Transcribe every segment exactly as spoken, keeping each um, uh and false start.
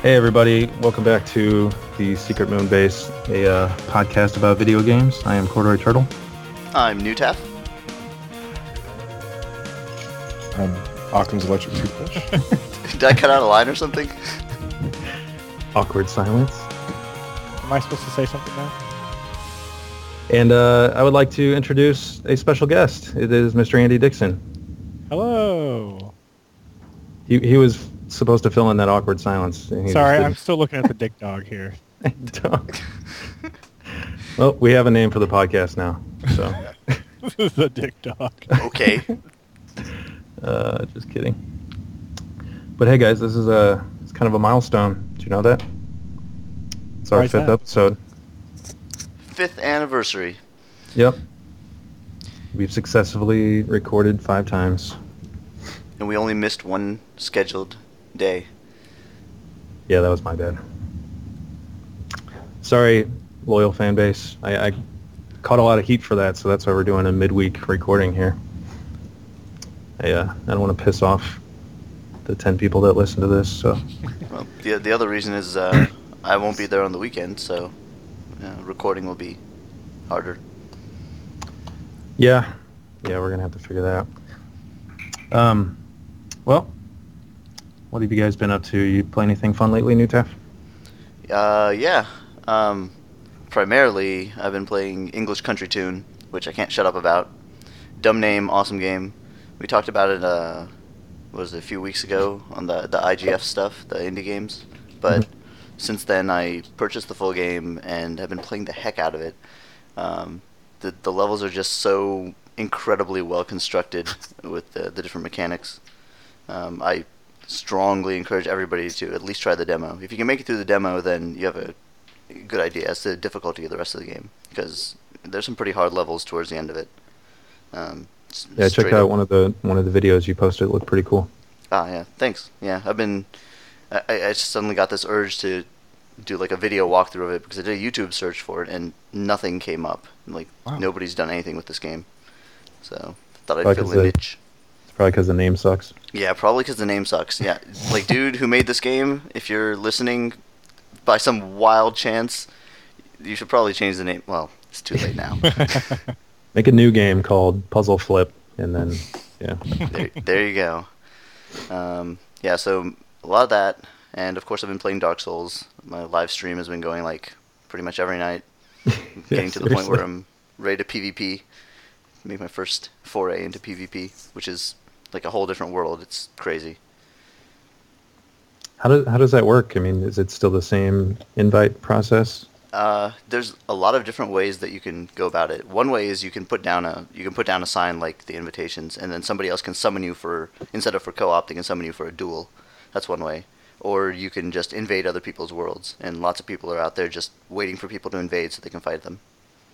Hey everybody, welcome back to the Secret Moon Base, a uh, podcast about video games. I am Corduroy Turtle. I'm Newtaf. I'm Occam's Electric Toothbrush. Did I cut out a line or something? Awkward silence. Am I supposed to say something now? And uh, I would like to introduce a special guest. It is Mister Andy Dixon. Hello. He he was supposed to fill in that awkward silence. and he Sorry, just I'm still looking at the dick dog here. didn't. Well, we have a name for the podcast now, so The dick dog. Okay. uh, just kidding. But hey guys, this is a it's kind of a milestone. Do you know that? It's our Why is fifth that? episode. Fifth anniversary. Yep. We've successfully recorded five times. And we only missed one scheduled day. Yeah, that was my bad. Sorry, loyal fan base. I, I caught a lot of heat for that, so that's why we're doing a midweek recording here. I, uh, I don't want to piss off the ten people that listen to this, so... Well, the the other reason is uh, I won't be there on the weekend, so uh, recording will be harder. Yeah. Yeah, we're going to have to figure that out. Um, well, what have you guys been up to? You play anything fun lately, Newtaf? Uh, yeah. Um, primarily, I've been playing English Country Tune, which I can't shut up about. Dumb name, awesome game. We talked about it, uh, what was it, a few weeks ago on the, the I G F stuff, the indie games. But Mhm. since then, I purchased the full game and have been playing the heck out of it. Um, the, the levels are just so incredibly well constructed with the, the different mechanics. Um, I strongly encourage everybody to at least try the demo. If you can make it through the demo, then you have a good idea as to the difficulty of the rest of the game, because there's some pretty hard levels towards the end of it. Um, s- Yeah, I checked straight out up- one of the one of the videos you posted. It looked pretty cool. Ah, yeah, thanks. Yeah, I've been. I, I I suddenly got this urge to do like a video walkthrough of it because I did a YouTube search for it and nothing came up. Like Wow. nobody's done anything with this game, so thought I'd Probably fill 'cause a the- niche. It's probably because the name sucks. Yeah, probably because the name sucks. Yeah, like dude who made this game, if you're listening, by some wild chance, you should probably change the name. Well, it's too late now. Make a new game called Puzzle Flip, and then, yeah. there, there you go. Um, yeah, so a lot of that, and of course I've been playing Dark Souls. My live stream has been going like pretty much every night, getting to the point where seriously. I'm ready to PvP. Make my first foray into PvP, which is like a whole different world. It's crazy. How does how does that work? I mean, is it still the same invite process? Uh, there's a lot of different ways that you can go about it. One way is you can put down a you can put down a sign like the invitations, and then somebody else can summon you for instead of for co-op, they can summon you for a duel. That's one way. Or you can just invade other people's worlds, and lots of people are out there just waiting for people to invade so they can fight them.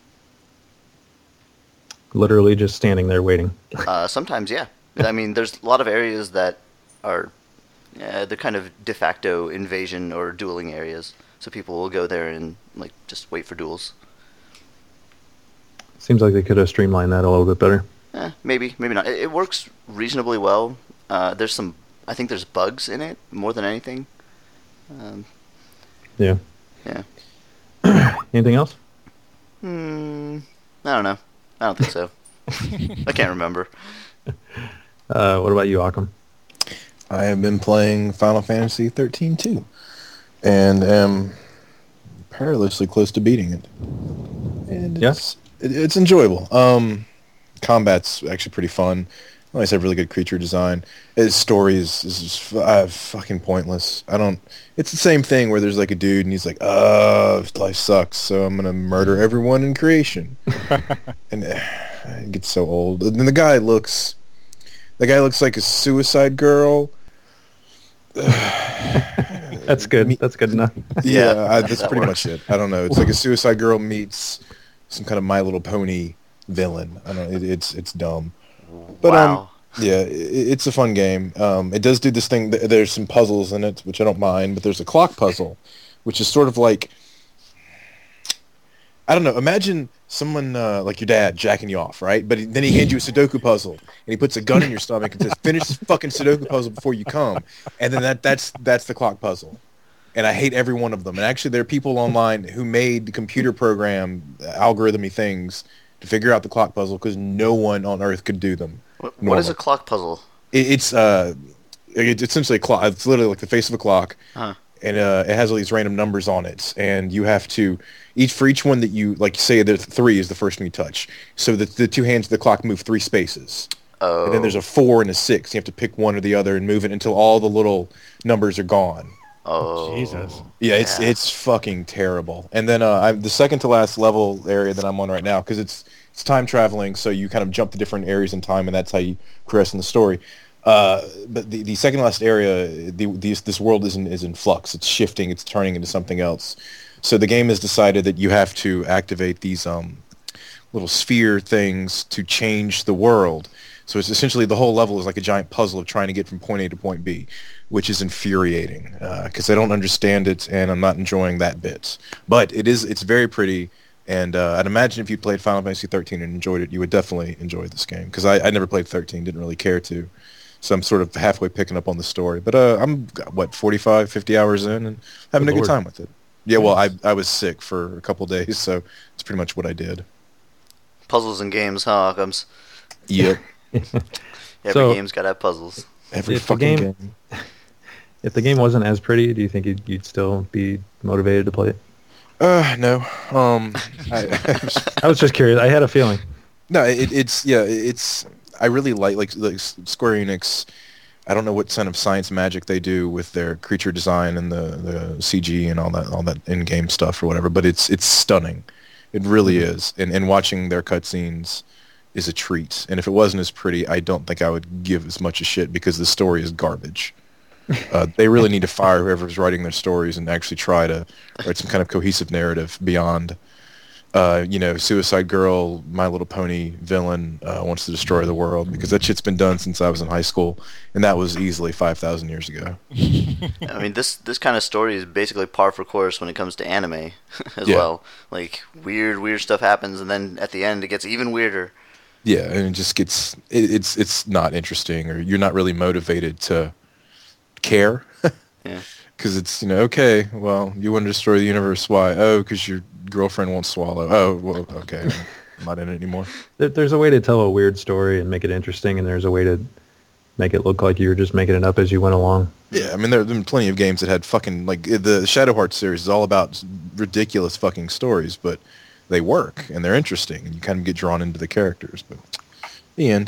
Literally just standing there waiting. Uh, sometimes, yeah. I mean, there's a lot of areas that are uh, they're kind of de facto invasion or dueling areas, so people will go there and like just wait for duels. Seems like they could have streamlined that a little bit better. Eh, maybe, maybe not. It, it works reasonably well. Uh, there's some, I think there's bugs in it more than anything. Um, Yeah. yeah. Anything else? Hmm. I don't know. I don't think so. I can't remember. Uh, what about you, Occam? I have been playing Final Fantasy thirteen too, and am perilously close to beating it. And it's, it, it's enjoyable. Um, combat's actually pretty fun. Like I said, really good creature design. His story is, is just, uh, fucking pointless. I don't... It's the same thing where there's like a dude and he's like, uh, life sucks, so I'm gonna murder everyone in creation. And uh, it gets so old. And then the guy looks... The guy looks like a Suicide Girl. That's good. Me- That's good enough. Yeah, Yeah, I, that's that pretty works. much it. I don't know. It's like a Suicide Girl meets some kind of My Little Pony villain. I don't know. It, it's it's dumb. But wow. um, yeah, it, it's a fun game. Um, it does do this thing. th- There's some puzzles in it, which I don't mind. But there's a clock puzzle, which is sort of like, I don't know. Imagine someone uh, like your dad jacking you off, right? But he, then he hands you a Sudoku puzzle, and he puts a gun in your stomach and says, "Finish this fucking Sudoku puzzle before you come." And then that that's that's the clock puzzle. and I hate every one of them. And actually, there are people online who made the computer program algorithmy things to figure out the clock puzzle because no one on Earth could do them. What, what is a clock puzzle? It, it's uh, it's essentially a clock. It's literally like the face of a clock, Huh. and uh, it has all these random numbers on it, and you have to each for each one that you like. Say that three is the first one you touch, so that the two hands of the clock move three spaces. Oh. And then there's a four and a six. You have to pick one or the other and move it until all the little numbers are gone. Oh. Jesus. Yeah, it's Yeah. it's fucking terrible. And then uh, I'm the second to last level area that I'm on right now because it's it's time traveling, so you kind of jump to different areas in time, and that's how you progress in the story. Uh, but the, the second to last area, the, these, this world is in, is in flux. It's shifting. It's turning into something else. So the game has decided that you have to activate these um, little sphere things to change the world. So it's essentially the whole level is like a giant puzzle of trying to get from point A to point B, which is infuriating because uh, I don't understand it and I'm not enjoying that bit. But it is it's very pretty, and uh, I'd imagine if you played Final Fantasy thirteen and enjoyed it, you would definitely enjoy this game because I, I never played thirteen, didn't really care to. So I'm sort of halfway picking up on the story. But uh, I'm, what, forty-five, fifty hours in and having Good a good Lord. time with it. Yeah, well, I I was sick for a couple days, so it's pretty much what I did. Puzzles and games, huh, Occams? Yep. Every So- game's got to have puzzles. Every If the fucking game- game. If the game wasn't as pretty, do you think you'd, you'd still be motivated to play it? Uh, no. Um, I, I was just curious. I had a feeling. no, it, it's yeah, it's. I really like like like Square Enix. I don't know what kind of science magic they do with their creature design and the, the C G and all that all that in-game stuff or whatever, but it's it's stunning. It really is. And and watching their cutscenes is a treat. And if it wasn't as pretty, I don't think I would give as much a shit because the story is garbage. Uh, they really need to fire whoever's writing their stories and actually try to write some kind of cohesive narrative beyond, uh, you know, Suicide Girl, My Little Pony villain uh, wants to destroy the world, because that shit's been done since I was in high school, and that was easily five thousand years ago. I mean, this this kind of story is basically par for course when it comes to anime as Yeah. well. Like, weird, weird stuff happens, and then at the end it gets even weirder. Yeah, and it just gets, it, it's it's not interesting, or you're not really motivated to care. Yeah. Because it's, you know, okay, well, you want to destroy the universe, why? Oh, because your girlfriend won't swallow. Oh, well, okay, I'm not in it anymore. There, there's a way to tell a weird story and make it interesting, and there's a way to make it look like you were just making it up as you went along. Yeah, I mean, there have been plenty of games that had fucking, like, the Shadow Hearts series is all about ridiculous fucking stories, but they work, and they're interesting, and you kind of get drawn into the characters, but the end.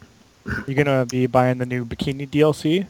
You gonna be buying the new Bikini D L C?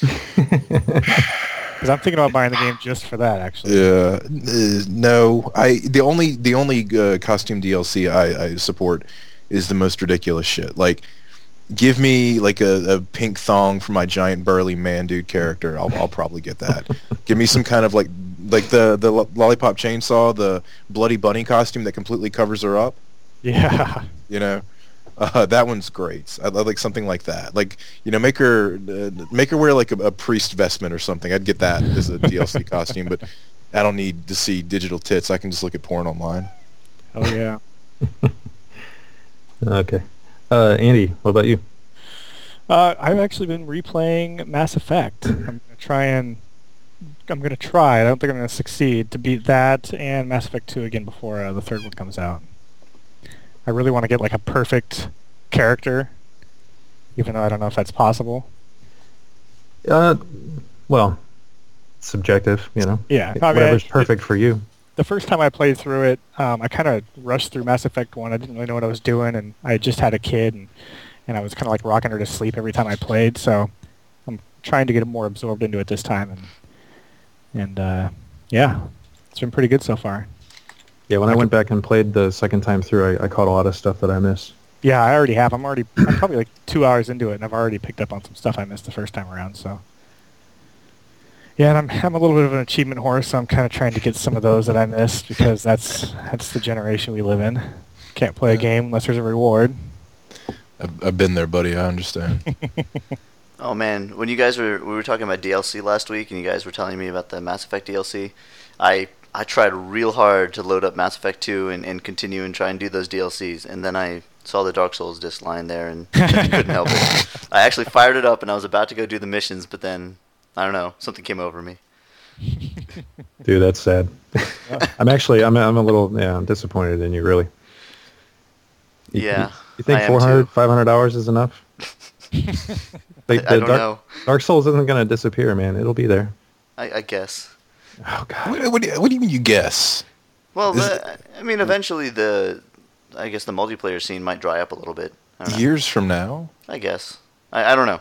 Because I'm thinking about buying the game just for that, actually. Yeah, uh, no, I, the only, the only uh, costume D L C I, I support is the most ridiculous shit. Like, give me, like, a, a pink thong for my giant burly man dude character, I'll, I'll probably get that. Give me some kind of, like, like the, the Lo- Lollipop Chainsaw, the Bloody Bunny costume that completely covers her up, Yeah. you know? Uh, that one's great. I, I like something like that. Like, you know, make her uh, make her wear like a, a priest vestment or something. I'd get that as a D L C costume, but I don't need to see digital tits. I can just look at porn online. Oh yeah. Okay. Uh, Andy, what about you? Uh, I've actually been replaying Mass Effect. I'm gonna try and I'm gonna try. I don't think I'm gonna succeed to beat that and Mass Effect two again before uh, the third one comes out. I really want to get like a perfect character, even though I don't know if that's possible. Uh, well, subjective, you know. Yeah, I mean, Whatever's I- perfect for you. The first time I played through it, um, I kind of rushed through Mass Effect one. I didn't really know what I was doing, and I just had a kid, and, and I was kind of like rocking her to sleep every time I played. So I'm trying to get more absorbed into it this time, and and uh, yeah, it's been pretty good so far. Yeah, when I went back and played the second time through, I, I caught a lot of stuff that I missed. Yeah, I already have. I'm already I'm probably like two hours into it, and I've already picked up on some stuff I missed the first time around. So yeah, and I'm I'm a little bit of an achievement horse, so I'm kind of trying to get some of those that I missed because that's that's the generation we live in. Can't play a game unless there's a reward. I've, I've been there, buddy. I understand. Oh man, when you guys were we were talking about D L C last week, and you guys were telling me about the Mass Effect D L C, I I tried real hard to load up Mass Effect two and, and continue and try and do those D L Cs, and then I saw the Dark Souls disc lying there and I couldn't help it. I actually fired it up and I was about to go do the missions, but then I don't know, something came over me. Dude, that's sad. I'm actually, I'm, I'm a little, yeah, I'm disappointed in you, really. You, Yeah. You, you think I am four hundred, too. five hundred hours is enough? I, The, I the don't Dark, know. Dark Souls isn't going to disappear, man. It'll be there. I, I guess. Oh, God. What, what, do you, what do you mean you guess? Well, Is the, I mean, eventually the, I guess the multiplayer scene might dry up a little bit. I don't know. Years from now? I guess. I, I don't know.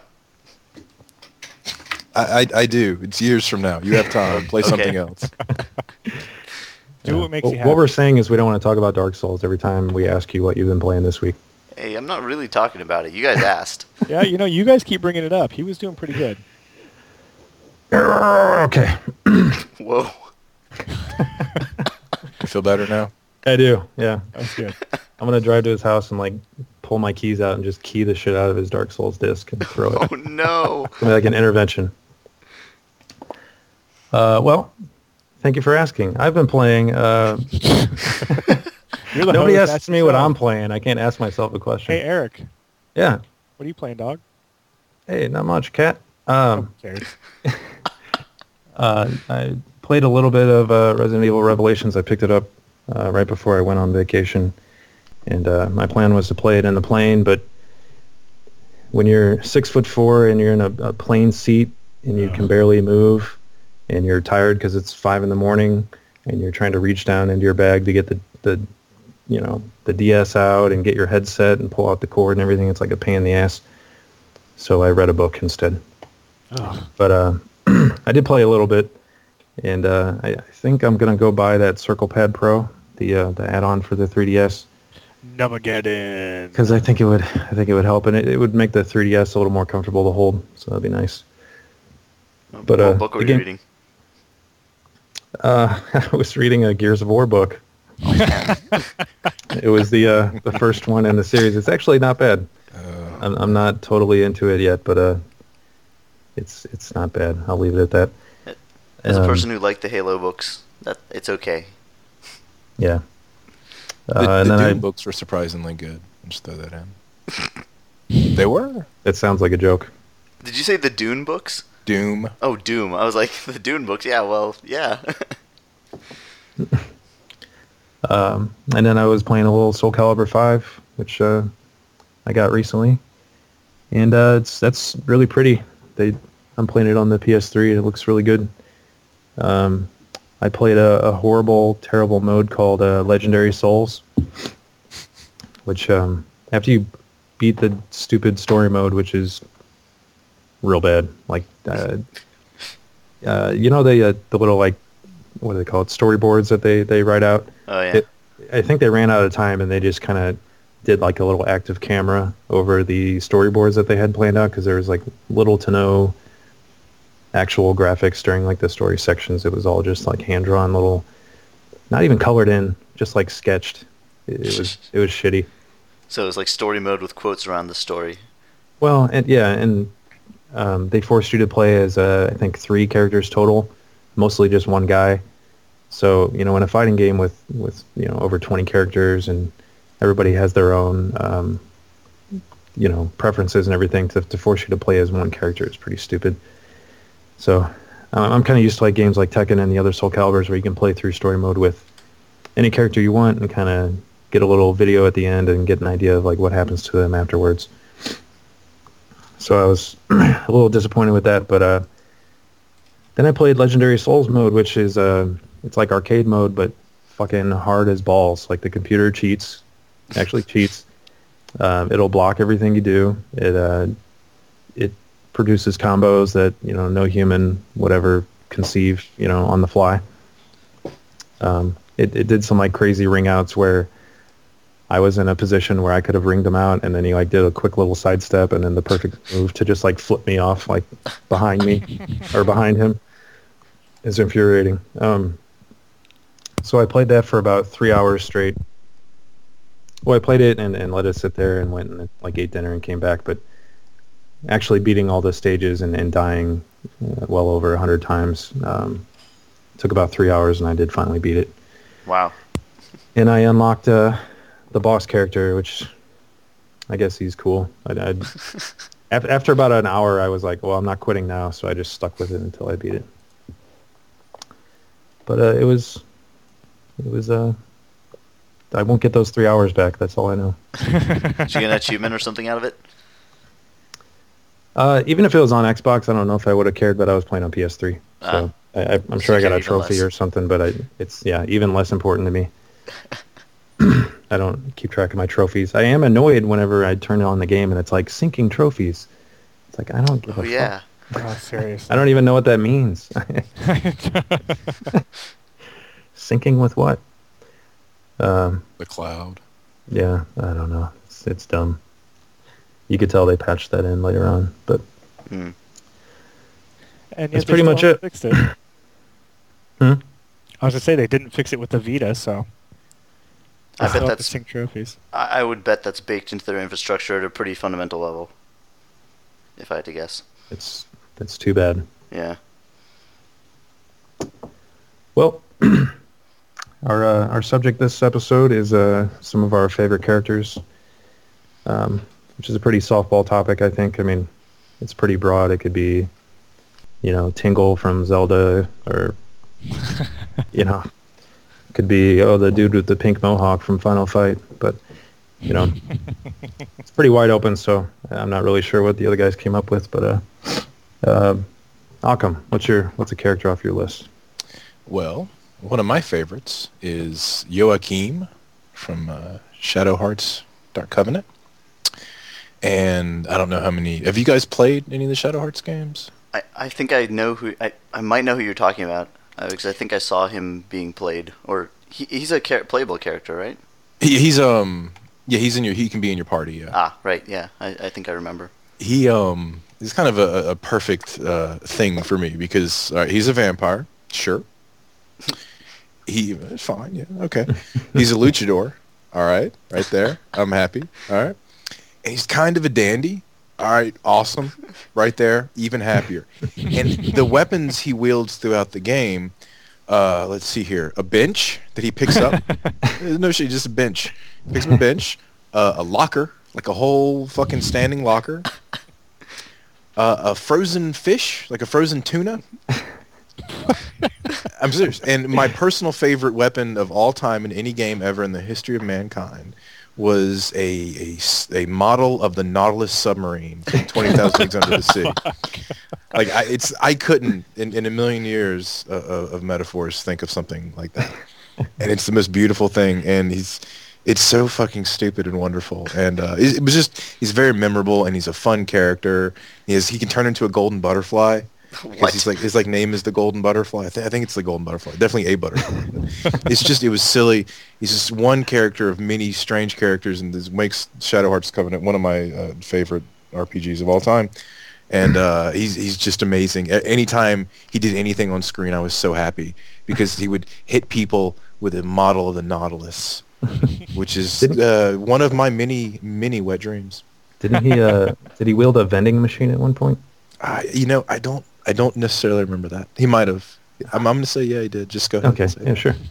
I, I, I do. It's years from now. You have time. Play Okay. something else. Do Yeah. what makes Well, you happy. What we're saying is we don't want to talk about Dark Souls every time we ask you what you've been playing this week. Hey, I'm not really talking about it. You guys asked. Yeah, you know, you guys keep bringing it up. He was doing pretty good. Okay. Whoa. You feel better now? I do, yeah. That's good. I'm going to drive to his house and, like, pull my keys out and just key the shit out of his Dark Souls disc and throw it. Oh no. It's gonna be like an intervention. Uh, well, thank you for asking. I've been playing. Uh, You're the nobody host, asks ask me what yourself. I'm playing. I can't ask myself a question. Hey, Eric, Yeah. what are you playing, dog? Hey, not much, cat. Um, Who cares? uh, I played a little bit of uh, Resident Evil Revelations. I picked it up uh, right before I went on vacation, and uh, my plan was to play it in the plane. But when you're six foot four and you're in a, a plane seat and you can barely move, and you're tired because it's five in the morning, and you're trying to reach down into your bag to get the, the you know the D S out and get your headset and pull out the cord and everything, it's like a pain in the ass. So I read a book instead. Oh, But uh, I did play a little bit, and uh, I, I think I'm gonna go buy that Circle Pad Pro, the uh, the add-on for the three D S, Numageddon. because I think it would I think it would help, and it, it would make the three D S a little more comfortable to hold. So that'd be nice. But, what uh, book were the you game- reading? Uh, I was reading a Gears of War book. It was the uh, the first one in the series. It's actually not bad. Uh, I'm, I'm not totally into it yet, but uh, it's it's not bad. I'll leave it at that. As a Um, person who liked the Halo books, that it's okay. Yeah. the Uh, and the then Doom I, books were surprisingly good. Just throw that in. They were? it sounds like a joke. Did you say the Dune books? Doom. Oh, Doom. I was like, the Dune books. Yeah, well, yeah. Um, and then I was playing a little Soul Calibur five, which uh, I got recently, and uh, it's that's really pretty. They I'm playing it on the P S three. It looks really good. Um, I played a, a horrible, terrible mode called uh, Legendary Souls, which um, after you beat the stupid story mode, which is real bad, like uh, uh, you know the uh, the little like what do they call it storyboards that they they write out. Oh, yeah. It, I think they ran out of time and they just kind of did like a little active camera over the storyboards that they had planned out because there was like little to no actual graphics during like the story sections. It was all just like hand drawn little, not even colored in, just like sketched. It, it was it was shitty. So it was like story mode with quotes around the story. Well, and yeah, and um, they forced you to play as uh, I think three characters total, mostly just one guy. So, you know, in a fighting game with, with you know, over twenty characters and everybody has their own, um, you know, preferences and everything, to, to force you to play as one character is pretty stupid. So um, I'm kind of used to like games like Tekken and the other Soul Caliburs where you can play through story mode with any character you want and kind of get a little video at the end and get an idea of like what happens to them afterwards. So I was a little disappointed with that, but uh, then I played Legendary Souls mode, which is uh, it's like arcade mode, but fucking hard as balls. Like the computer cheats, actually cheats. Um, it'll block everything you do. It uh, it produces combos that you know no human would ever conceive, you know, on the fly. Um, it it did some like crazy ring outs where I was in a position where I could have ringed him out, and then he like did a quick little sidestep, and then the perfect move to just like flip me off like behind me or behind him is infuriating. Um, so I played that for about three hours straight. Well, I played it and, and let it sit there and went and like ate dinner and came back, but actually beating all the stages and, and dying uh, well over a hundred times um, took about three hours, and I did finally beat it. Wow. And I unlocked uh, the boss character, which I guess he's cool. I'd, I'd, af- after about an hour, I was like, well, I'm not quitting now, so I just stuck with it until I beat it. but uh, it was it was uh I won't get those three hours back. That's all I know. Did you get an achievement or something out of it? Uh, even if it was on Xbox, I don't know if I would have cared, but I was playing on P S three. So Ah. I, I, I'm So sure I you got a care even trophy less. or something, but I, it's, yeah, even less important to me. I don't keep track of my trophies. I am annoyed whenever I turn on the game and it's like syncing trophies. It's like, I don't give Oh a yeah. fuck. Oh, seriously. I don't even know what that means. Syncing with what? Um, The cloud. yeah, I don't know. It's, it's dumb. You could tell they patched that in later on, but Hmm. And That's yet they pretty still much haven't it. Fixed it. Hmm? I was gonna say they didn't fix it with the Vita, so I they still bet have to that's. sync trophies. I I would bet that's baked into their infrastructure at a pretty fundamental level. If I had to guess. it's that's too bad. Yeah. Well, our uh, our subject this episode is uh, some of our favorite characters, um, which is a pretty softball topic, I think. I mean, it's pretty broad. It could be, you know, Tingle from Zelda, or you know, it could be oh the dude with the pink mohawk from Final Fight. But you know, it's pretty wide open. So I'm not really sure what the other guys came up with. But uh, uh, Occam, what's your what's a character off your list? Well, one of my favorites is Joachim from uh, Shadow Hearts Dark Covenant. And I don't know how many... Have you guys played any of the Shadow Hearts games? I, I think I know who I, I might know who you're talking about uh, because I think I saw him being played, or he, he's a char- playable character, right? He, he's um yeah he's in your he can be in your party. Yeah. Ah, right, yeah, I, I think I remember. He um is kind of a, a perfect uh, thing for me because all right, he's a vampire, sure. He fine, yeah, okay. He's a luchador, all right, right there. I'm happy, all right. And he's kind of a dandy. All right, awesome. Right there, even happier. And the weapons he wields throughout the game, uh, let's see here, a bench that he picks up. No shit, just a bench. He picks up a bench, uh, a locker, like a whole fucking standing locker, uh, a frozen fish, like a frozen tuna. I'm serious. And my personal favorite weapon of all time in any game ever in the history of mankind was a, a, s- a model of the Nautilus submarine from twenty thousand Leagues Under the Sea. Like, I, it's, I couldn't, in, in a million years uh, of, of metaphors, think of something like that. And it's the most beautiful thing, and he's, it's so fucking stupid and wonderful. And uh, it, it was just, he's very memorable, and he's a fun character. He, is, he can turn into a golden butterfly. What? Because he's like his like name is the Golden Butterfly. I, th- I think it's the Golden Butterfly. Definitely a butterfly. It's just it was silly. He's just one character of many strange characters, and this makes Shadow Hearts Covenant one of my uh, favorite R P Gs of all time. And uh, he's he's just amazing. A- anytime he did anything on screen, I was so happy because he would hit people with a model of the Nautilus, which is uh, one of my many many wet dreams. Didn't he? Uh, did he wield a vending machine at one point? I, you know, I don't, I don't necessarily remember that. He might have. I'm, I'm gonna say yeah, he did. Just go ahead. Okay, and say yeah, it. sure.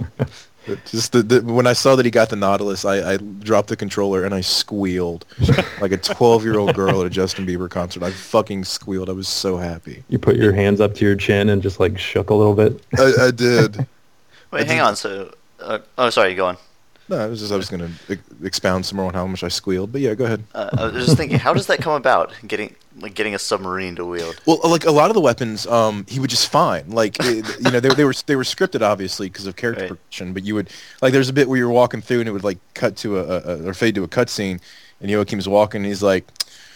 Just the, the when I saw that he got the Nautilus, I, I dropped the controller and I squealed like a twelve-year-old girl at a Justin Bieber concert. I fucking squealed. I was so happy. You put your hands up to your chin and just like shook a little bit. I, I did. Wait, hang on. So, uh, oh, sorry, go on. No, I was just I was gonna e- expound some more on how much I squealed, but yeah, go ahead. Uh, I was just thinking, how does that come about? Getting like getting a submarine to wield. Well, like a lot of the weapons, um, he would just find. Like, it, you know, they, they were they were scripted obviously because of character Right. progression. But you would like, there's a bit where you were walking through and it would like cut to a, a or fade to a cutscene, and Joachim's walking, and he's like,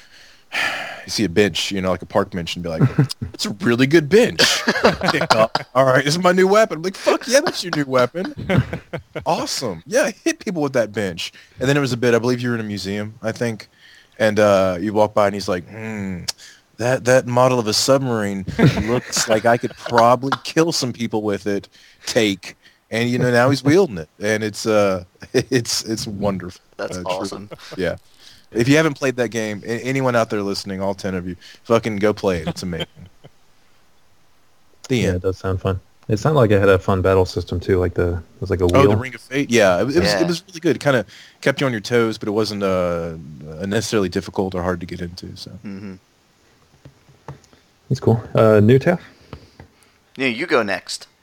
you see a bench, you know, like a park bench, and be like, it's a really good bench. Pick up. All right, this is my new weapon. I'm like, fuck yeah, that's your new weapon. Awesome. Yeah, hit people with that bench. And then it was a bit, I believe you were in a museum, I think, and uh, you walk by and he's like, hmm, that that model of a submarine looks like I could probably kill some people with it. Take. And you know, now he's wielding it, and it's uh, it's it's wonderful. That's Uh, truly. awesome. Yeah. If you haven't played that game, a- anyone out there listening, all ten of you, fucking go play it. It's amazing. The Yeah, end. it does sound fun. It sounded like it had a fun battle system too, like the it was like a Oh, wheel. the Ring of Fate. Yeah, it, it was Yeah. it was really good. It kind of kept you on your toes, but it wasn't uh, necessarily difficult or hard to get into. So hmm He's cool. Uh, New Taff? Yeah, you go next.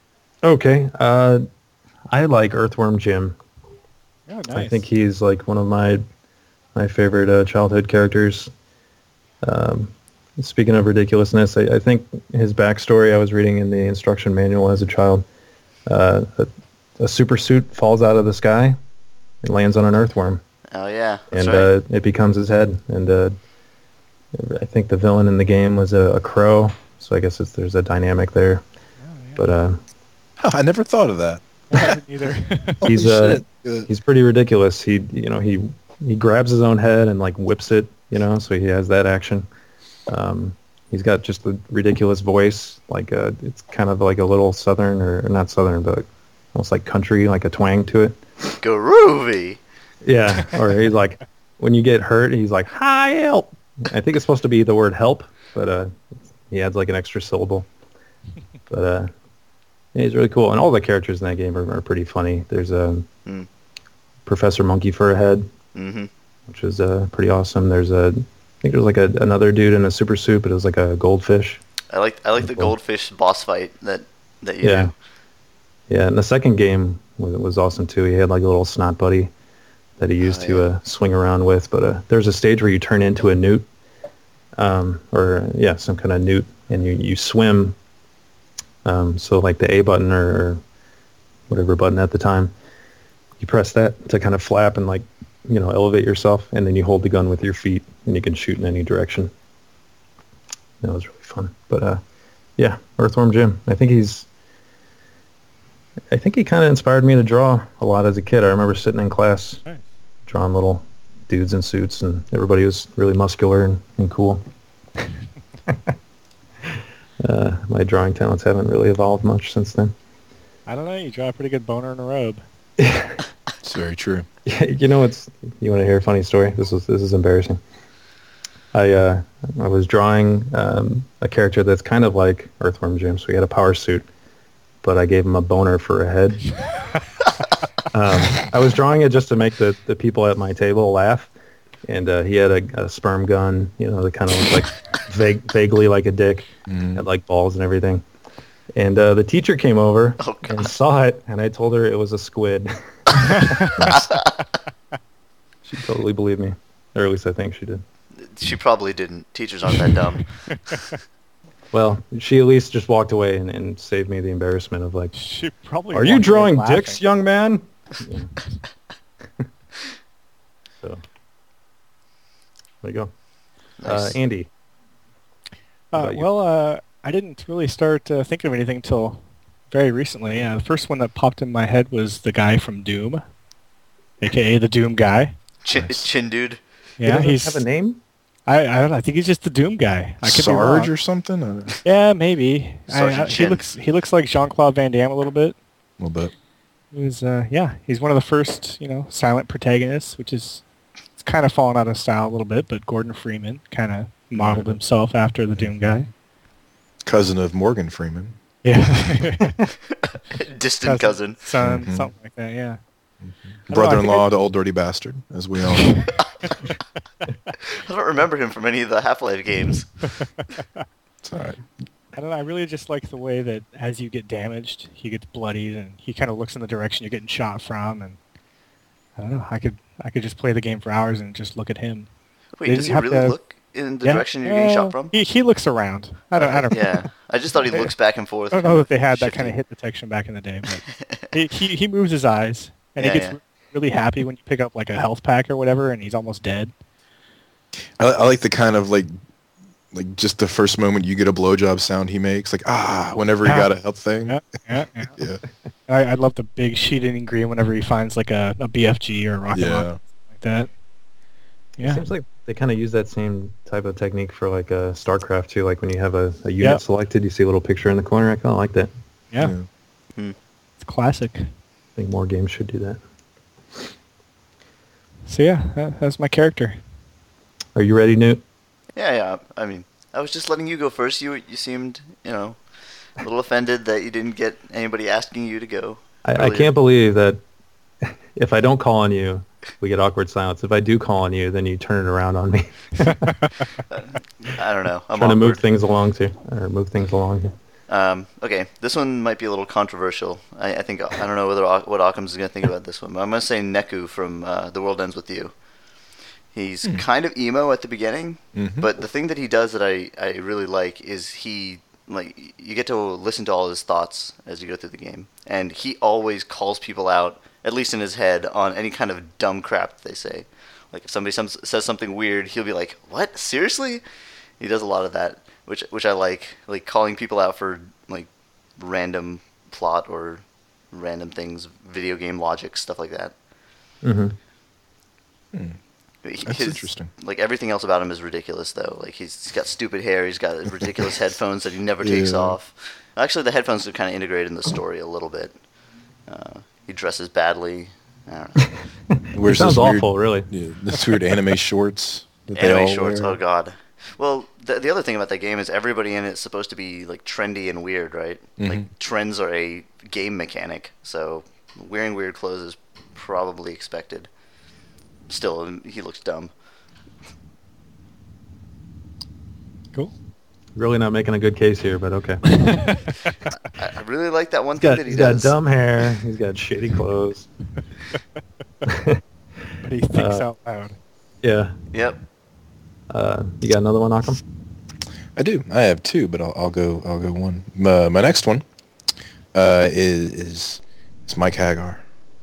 Okay. Uh, I like Earthworm Jim. Oh, nice. I think he's like one of my my favorite uh, childhood characters. Um, speaking of ridiculousness, I, I think his backstory I was reading in the instruction manual as a child. Uh, a, a super suit falls out of the sky and lands on an earthworm, Oh yeah, that's and right. uh, it becomes his head. And uh, I think the villain in the game was a, a crow, so I guess it's, there's a dynamic there. Oh, yeah. But uh, Huh, I never thought of that. I haven't either. he's Holy uh, shit. Good. he's pretty ridiculous. He you know he he grabs his own head and like whips it, you know, so he has that action. Um, he's got just a ridiculous voice, like uh, it's kind of like a little southern or, or not southern, but almost like country, like a twang to it. Groovy. Yeah, or he's like when you get hurt, he's like hi help. I think it's supposed to be the word help, but uh, he adds like an extra syllable. But uh, yeah, he's really cool, and all the characters in that game are, are pretty funny. There's a Mm. Professor Monkey for a head, Mm-hmm. which is uh, pretty awesome. There's a, I think there's like a, another dude in a super suit, but it was like a goldfish. I like I like the Cool. goldfish boss fight that that you Yeah, do. yeah. And the second game was, was awesome too. He had like a little snot buddy that he used Oh, to yeah. uh, swing around with. But uh, there's a stage where you turn into a newt, um, or yeah, some kind of newt, and you you swim. Um, so like the A button or, or whatever button at the time, you press that to kind of flap and like, you know, elevate yourself, and then you hold the gun with your feet and you can shoot in any direction. That was really fun. But uh, yeah, Earthworm Jim. I think he's. I think he kind of inspired me to draw a lot as a kid. I remember sitting in class Nice. drawing little dudes in suits, and everybody was really muscular and, and cool. uh, my drawing talents haven't really evolved much since then. I don't know. You draw a pretty good boner in a robe. It's very true. Yeah, you know, it's. You want to hear a funny story? This is this is embarrassing. I uh, I was drawing um, a character that's kind of like Earthworm Jim, so he had a power suit, but I gave him a boner for a head. um, I was drawing it just to make the, the people at my table laugh, and uh, he had a, a sperm gun, you know, that kind of looked like vague, vaguely like a dick, Mm. had like balls and everything. And uh, the teacher came over Oh, God. and saw it, and I told her it was a squid. She totally believed me, or at least I think she did. She probably didn't. Teachers aren't that dumb. Well, she at least just walked away and, and saved me the embarrassment of like, She probably. "Are you walked away drawing laughing. dicks, young man?" Yeah. So there you go. Uh, Nice. Andy. How Uh, about you? well, uh, I didn't really start uh, thinking of anything until very recently. Uh, the first one that popped in my head was the guy from Doom, aka the Doom guy. Chin, Nice. chin dude. He Yeah, doesn't he's. have a name. I, I don't know. I think he's just the Doom guy. I could be Sarge wrong. or something? I don't know. Yeah, maybe. I, Sergeant I, he Chin. looks. He looks like Jean-Claude Van Damme a little bit. A little bit. He's. Uh, yeah, he's one of the first, you know, silent protagonists, which is. It's kind of fallen out of style a little bit, but Gordon Freeman kind of modeled himself after the Doom guy. Cousin of Morgan Freeman. Yeah. Distant cousin. Son, Mhm. something like that. Yeah. I don't know, I think Brother-in-law I- to Old Dirty Bastard, as we all know. I don't remember him from any of the Half-Life games. It's all right. I don't know. I really just like the way that as you get damaged, he gets bloodied, and he kind of looks in the direction you're getting shot from, and I don't know. I could I could just play the game for hours and just look at him. Wait, They does he have really to- look in the Yeah. direction you're getting Uh, shot from? He he looks around. I don't I don't. Yeah, I just thought he looks back and forth. I don't know that they had that Shifty. kind of hit detection back in the day, but he, he he moves his eyes, and Yeah, he gets yeah. really happy when you pick up like a health pack or whatever, and he's almost dead. I, I like the kind of like, like just the first moment you get a blowjob sound he makes, like ah, whenever he Ah. got a health thing. Yeah, yeah, yeah. Yeah, I, I love the big sheet-eating green whenever he finds like a, a B F G or a rocket yeah. launcher, like that. It Yeah. seems like they kind of use that same type of technique for like uh, StarCraft too. Like when you have a, a unit Yeah. selected, you see a little picture in the corner. I kind of like that. Yeah. It's classic. I think more games should do that. So yeah, that, that's my character. Are you ready, Newt? Yeah, yeah. I mean, I was just letting you go first. You you seemed, you know, a little offended that you didn't get anybody asking you to go. I, I earlier. can't believe that if I don't call on you, we get awkward silence. If I do call on you, then you turn it around on me. I don't know. I'm Trying to move awkward. things along too, or move things along here. Um, okay, this one might be a little controversial. I, I think I don't know whether what Occam's is going to think about this one, but I'm going to say Neku from uh, The World Ends With You. He's mm. kind of emo at the beginning, mm-hmm. but the thing that he does that I, I really like is he like you get to listen to all his thoughts as you go through the game, and he always calls people out, at least in his head, on any kind of dumb crap that they say. Like if somebody some, says something weird, he'll be like, "What? Seriously?" He does a lot of that, which which I like, like calling people out for like random plot or random things, video game logic, stuff like that. Mm-hmm. Hmm. That's His, interesting. Like everything else about him is ridiculous, though. Like he's, he's got stupid hair. He's got ridiculous headphones that he never takes yeah. off. Actually, the headphones are kind of integrated in the story a little bit. Uh, he dresses badly. I don't know. It sounds awful, weird, really. Yeah, this weird anime shorts. That anime they all shorts. wear. Oh God. Well, the the other thing about that game is everybody in it is supposed to be like trendy and weird, right? Mm-hmm. Like trends are a game mechanic, so wearing weird clothes is probably expected. Still, he looks dumb. Cool. Really not making a good case here, but okay. I, I really like that one he's thing got, that he he's does. He's got dumb hair. He's got shitty clothes. But he thinks uh, out loud. Yeah. Yep. Uh, you got another one, Occam? I do. I have two, but I'll, I'll go. I'll go one. Uh, my next one uh, is, is is Mike Hagar.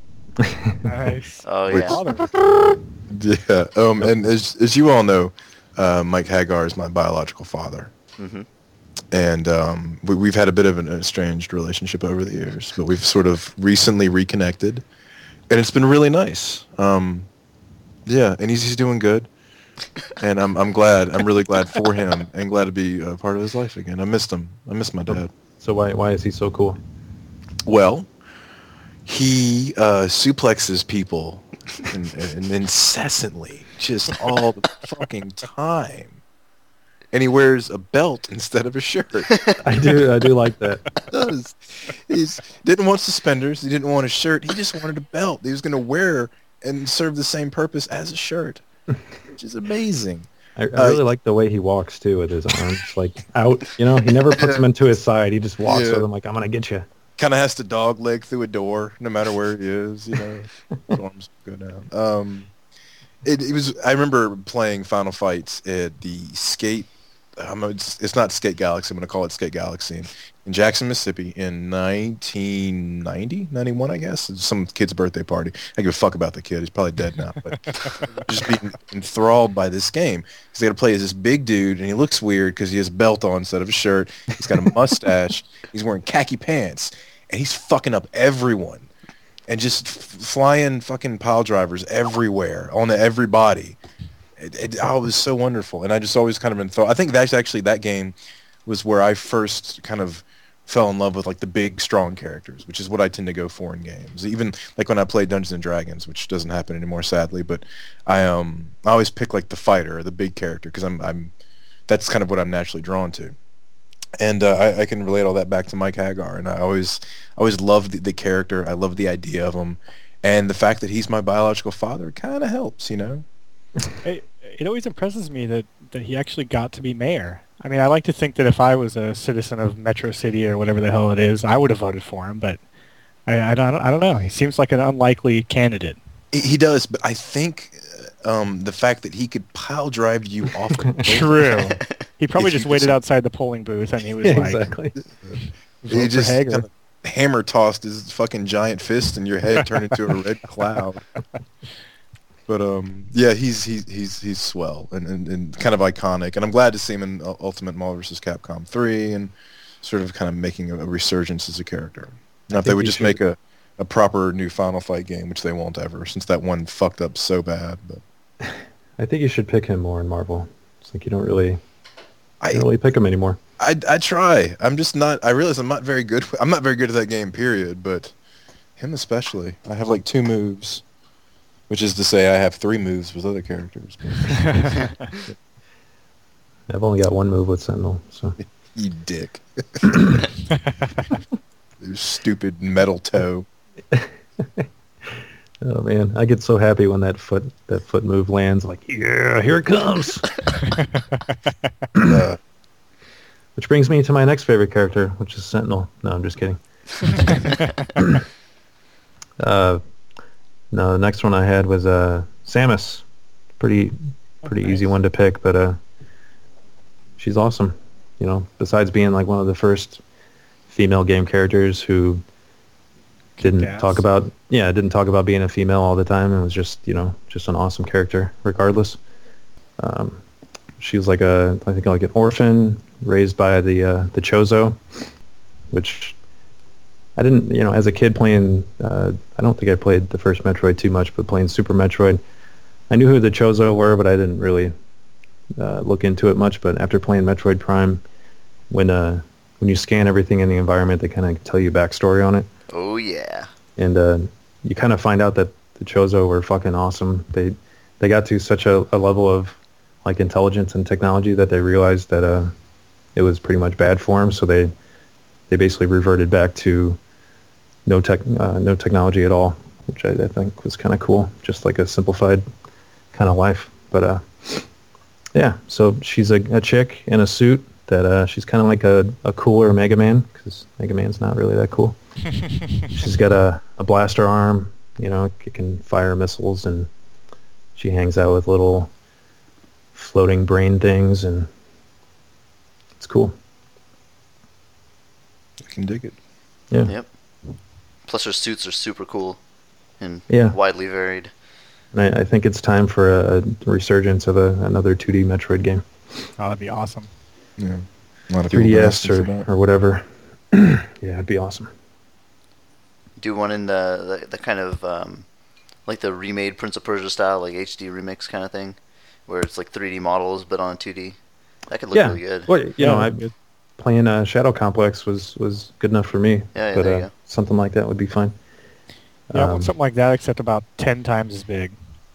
Nice. Oh yeah. Yeah. Um. And as as you all know, uh, Mike Hagar is my biological father. Mm-hmm. And um, we, we've had a bit of an estranged relationship over the years, but we've sort of recently reconnected, and it's been really nice. Um, yeah, and he's he's doing good, and I'm I'm glad. I'm really glad for him, and glad to be a part of his life again. I missed him. I missed my dad. So why why is he so cool? Well, he uh, suplexes people and, and incessantly, just all the fucking time. And he wears a belt instead of a shirt. I do, I do like that. He does. He's didn't want suspenders. He didn't want a shirt. He just wanted a belt. He was going to wear and serve the same purpose as a shirt, which is amazing. I, I really uh, like the way he walks too, with his arms like out. You know, he never puts them into his side. He just walks yeah. with them like, "I'm going to get you." Kind of has to dog leg through a door, no matter where he is. You know, his arms go down. Um, it, it was. I remember playing Final Fights at the skate. Um, it's, it's not Skate Galaxy. I'm going to call it Skate Galaxy in Jackson, Mississippi in nineteen ninety, ninety-one, I guess. It's some kid's birthday party. I give a fuck about the kid. He's probably dead now. But just being enthralled by this game. Because they got to play as this big dude, and he looks weird because he has a belt on instead of a shirt. He's got a mustache. He's wearing khaki pants. And he's fucking up everyone. And just f- flying fucking pile drivers everywhere, on everybody. It, it, oh, it was so wonderful, and I just always kind of been thought. I think that's actually that game was where I first kind of fell in love with like the big, strong characters, which is what I tend to go for in games. Even like when I play Dungeons and Dragons, which doesn't happen anymore, sadly. But I um I always pick like the fighter or the big character because I'm I'm that's kind of what I'm naturally drawn to, and uh, I, I can relate all that back to Mike Hagar, and I always always loved the, the character. I love the idea of him, and the fact that he's my biological father kind of helps, you know. It, it always impresses me that, that he actually got to be mayor. I mean, I like to think that if I was a citizen of Metro City or whatever the hell it is, I would have voted for him, but I, I, don't, I don't know. He seems like an unlikely candidate. He does, but I think um, the fact that he could pile drive you off the True. He probably just waited outside the polling booth and he was yeah, like... Exactly. He just kind of hammer tossed his fucking giant fist and your head turned into a red cloud. But um, yeah, he's he's he's he's swell and, and, and kind of iconic, and I'm glad to see him in Ultimate Marvel versus. Capcom three and sort of kind of making a, a resurgence as a character. Now, if they would just should. make a, a proper new Final Fight game, which they won't ever, since that one fucked up so bad. But I think you should pick him more in Marvel. It's like you don't really, I don't really pick him anymore. I I try. I'm just not. I realize I'm not very good. I'm not very good at that game. Period. But him especially. I have like two moves. Which is to say, I have three moves with other characters. I've only got one move with Sentinel, so. You dick. You stupid metal toe. Oh man, I get so happy when that foot that foot move lands. Like, yeah, here it comes. uh, which brings me to my next favorite character, which is Sentinel. No, I'm just kidding. uh, no, the next one I had was uh, Samus. Pretty, pretty Okay. easy one to pick, but uh, she's awesome. You know, besides being like one of the first female game characters who didn't Kick-ass. talk about yeah didn't talk about being a female all the time, and was just you know just an awesome character regardless. Um, she was like a I think like an orphan raised by the uh, the Chozo, which I didn't you know as a kid playing uh, I don't think I played the first Metroid too much, but playing Super Metroid, I knew who the Chozo were, but I didn't really uh, look into it much. But after playing Metroid Prime, when uh when you scan everything in the environment, they kind of tell you backstory on it. Oh yeah. And uh, you kind of find out that the Chozo were fucking awesome. They they got to such a, a level of like intelligence and technology that they realized that uh, it was pretty much bad for them. So they they basically reverted back to no tech uh, no technology at all, which I, I think was kind of cool. Just like a simplified kind of life. But uh, yeah, so she's a, a chick in a suit that uh, she's kind of like a, a cooler Mega Man, because Mega Man's not really that cool. She's got a, a blaster arm, you know, it can fire missiles, and she hangs out with little floating brain things, and it's cool. I can dig it. Yeah. Yep. Plus her suits are super cool and Yeah. widely varied. And I, I think it's time for a, a resurgence of a, another two D Metroid game. Oh, that'd be awesome. Yeah. A lot of people three D been S asking or, for that. or whatever. Yeah, it'd be awesome. Do one in the the, the kind of um, like the remade Prince of Persia style, like H D remix kind of thing, where it's like three D models but on two D. That could look yeah. really good. Well, you know, I, good. playing uh, Shadow Complex was, was good enough for me. Yeah, yeah, but there you uh, go. something like that would be fine. Yeah, I Um, want something like that, except about ten times as big.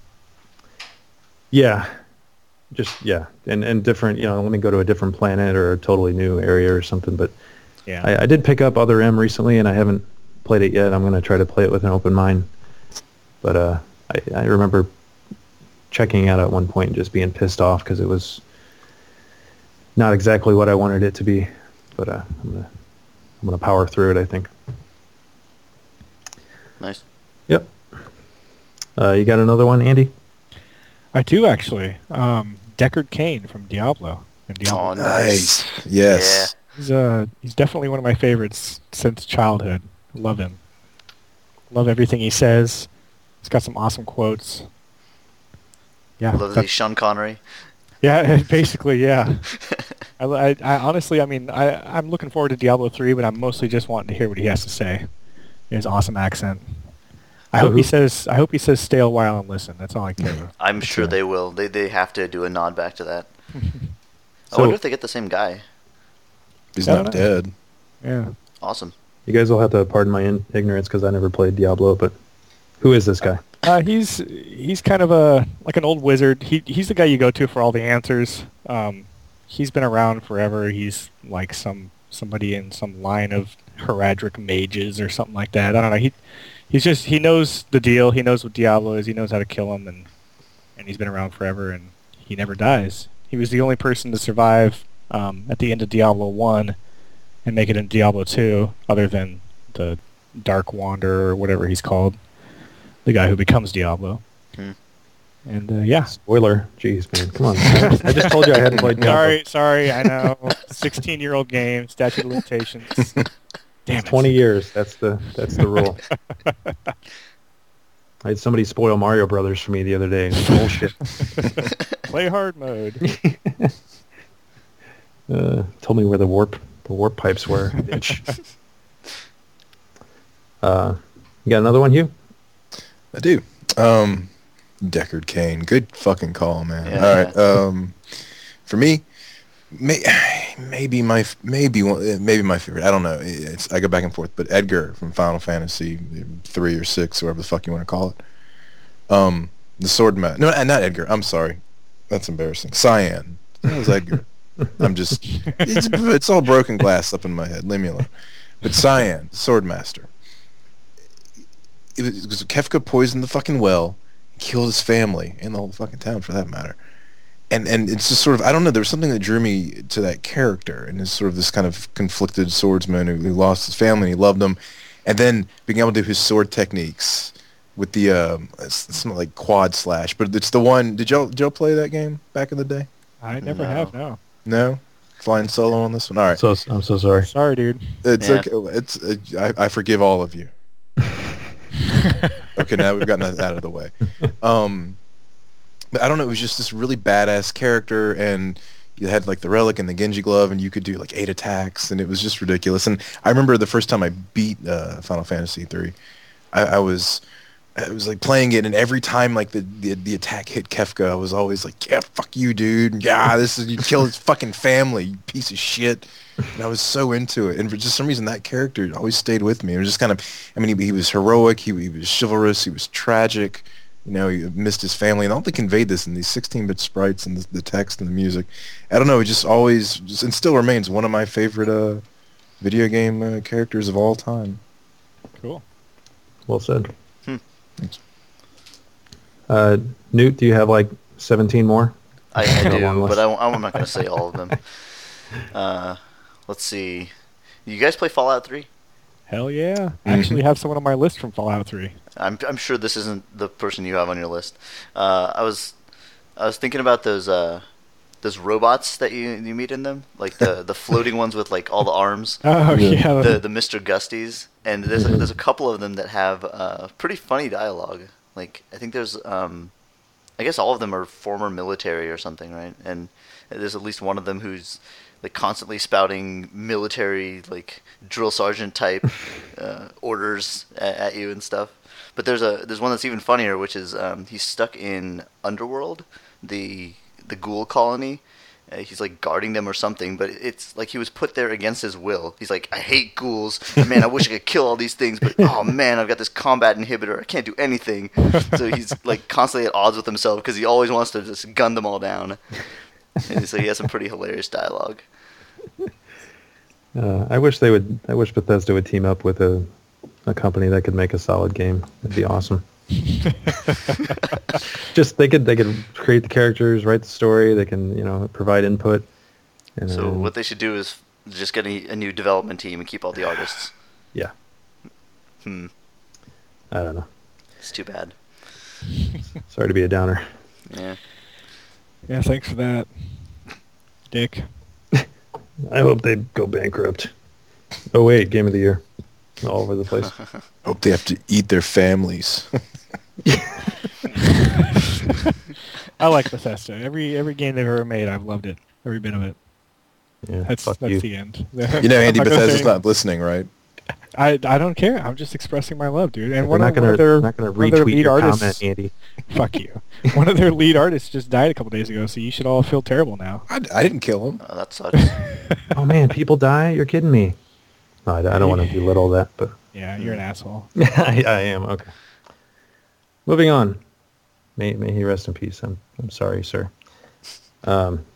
Yeah, just yeah, and and different. You know, let me go to a different planet or a totally new area or something. But Yeah. I, I did pick up Other M recently, and I haven't played it yet. I'm going to try to play it with an open mind. But uh, I, I remember checking out at one point and just being pissed off because it was not exactly what I wanted it to be. But uh, I'm gonna I'm gonna power through it, I think. Nice. Yep. Uh, you got another one, Andy? I do actually. Um, Deckard Cain from Diablo. And Diablo. Oh, nice. Nice. Yes. He's uh he's definitely one of my favorites since childhood. Love him. Love everything he says. He's got some awesome quotes. Yeah. Love the that's- Sean Connery. yeah, basically, yeah. I, I, I honestly, I mean, I I'm looking forward to Diablo three, but I'm mostly just wanting to hear what he has to say. His awesome accent. I So hope he who- says I hope he says stay a while and listen. That's all I care about. I'm sure Okay. they will. They they have to do a nod back to that. I So- wonder if they get the same guy. He's I not don't know. dead. Yeah. Awesome. You guys will have to pardon my in- ignorance because I never played Diablo, but who is this guy? Uh, he's he's kind of a like an old wizard. He he's the guy you go to for all the answers. Um, he's been around forever. He's like some somebody in some line of Heradric mages or something like that. I don't know. He he's just he knows the deal. He knows what Diablo is. He knows how to kill him, and and he's been around forever, and he never dies. He was the only person to survive um, at the end of Diablo one and make it in Diablo two, other than the Dark Wanderer or whatever he's called. The guy who becomes Diablo. Hmm. And uh, yeah. Spoiler. Jeez, man. Come on. I just told you I hadn't played Diablo. Sorry, sorry, I know. sixteen-year-old game, statute of limitations. Damn it. twenty years. That's the that's the rule. I had somebody spoil Mario Brothers for me the other day. It was bullshit. Play hard mode. Uh, told me where the warp the warp pipes were. Bitch. Uh, you got another one, Hugh? I do. Um, Deckard Cain. Good fucking call, man. Yeah. All right. Um, for me, may, maybe my f- maybe one, maybe my favorite. I don't know. It's I go back and forth, but Edgar from Final Fantasy three or six, or whatever the fuck you want to call it. Um, the sword ma No, not Edgar. I'm sorry. That's embarrassing. Cyan. That was Edgar. I'm just. It's, it's all broken glass up in my head. Leave me alone. But Cyan, Swordmaster. It was, it was Kefka poisoned the fucking well, killed his family and the whole fucking town for that matter, and and it's just sort of, I don't know, there was something that drew me to that character, and it's sort of this kind of conflicted swordsman who, who lost his family and he loved them, and then being able to do his sword techniques with the um, it's, it's not like quad slash, but it's the one. Did y'all did y'all play that game back in the day? I never No. have. No. No, flying solo on this one. All right, So I'm so sorry. Sorry, dude. it's Yeah. okay. It's uh, I, I forgive all of you. Okay, now we've gotten that out of the way. Um, but I don't know. It was just this really badass character, and you had like the relic and the Genji glove, and you could do like eight attacks, and it was just ridiculous. And I remember the first time I beat uh, Final Fantasy three, I, I was. I was like playing it, and every time like the, the the attack hit Kefka, I was always like, "Yeah, fuck you, dude. Yeah, this is you kill his fucking family, you piece of shit." And I was so into it, and for just some reason, that character always stayed with me. It was just kind of, I mean, he, he was heroic, he, he was chivalrous, he was tragic. You know, he missed his family, and I don't think they conveyed this in these sixteen-bit sprites and the, the text and the music. I don't know. It just always, just, and still remains one of my favorite uh, video game uh, characters of all time. Cool. Well said. Hmm. Thanks. Uh, Newt, do you have like seventeen more? I, I Got a long do, list. but I, I'm not going to say all of them. Uh, let's see. You guys play Fallout three? Hell yeah. I actually have someone on my list from Fallout three. I'm I'm sure this isn't the person you have on your list. Uh, I was I was thinking about those uh, those robots that you you meet in them, like the, the floating ones with like all the arms, Oh, Yeah. yeah. the the Mister Gusties, and there's a, there's a couple of them that have uh, pretty funny dialogue. Like I think there's um, I guess all of them are former military or something, right? And there's at least one of them who's like constantly spouting military like drill sergeant type uh, orders at, at you and stuff. But there's a there's one that's even funnier, which is um, he's stuck in Underworld, the the ghoul colony. Uh, he's like guarding them or something, but it's like he was put there against his will. He's like, I hate ghouls. Man, I wish I could kill all these things, but oh man, I've got this combat inhibitor. I can't do anything. So he's like constantly at odds with himself because he always wants to just gun them all down. And so he has some pretty hilarious dialogue. Uh, I wish they would. I wish Bethesda would team up with a a company that could make a solid game. It'd be awesome. Just they could they could create the characters, write the story. They can you know provide input. And So then- what they should do is just get a, a new development team and keep all the artists. yeah, Hmm, I don't know. it's too bad. Sorry to be a downer. Yeah. Yeah, thanks for that, Dick. I hope they go bankrupt. Oh wait, game of the year, all over the place. Hope they have to eat their families. I like Bethesda. Every every game they've ever made, I've loved it. Every bit of it. Yeah, That's fuck that's you. the end. You know, I'm Andy, not gonna Bethesda's say- not listening, right? I I don't care. I'm just expressing my love, dude. And We're one not of, one gonna of their not gonna one of their retweet lead your artists. comment, Andy. Fuck you. One of their lead artists just died a couple days ago, so you should all feel terrible now. I, I didn't kill him. Oh, that sucks. Oh man, people die? You're kidding me. No, I, I don't want to belittle that, but Yeah, you're an asshole. I, I am. Okay. Moving on. May may he rest in peace. I'm I'm sorry, sir. Um.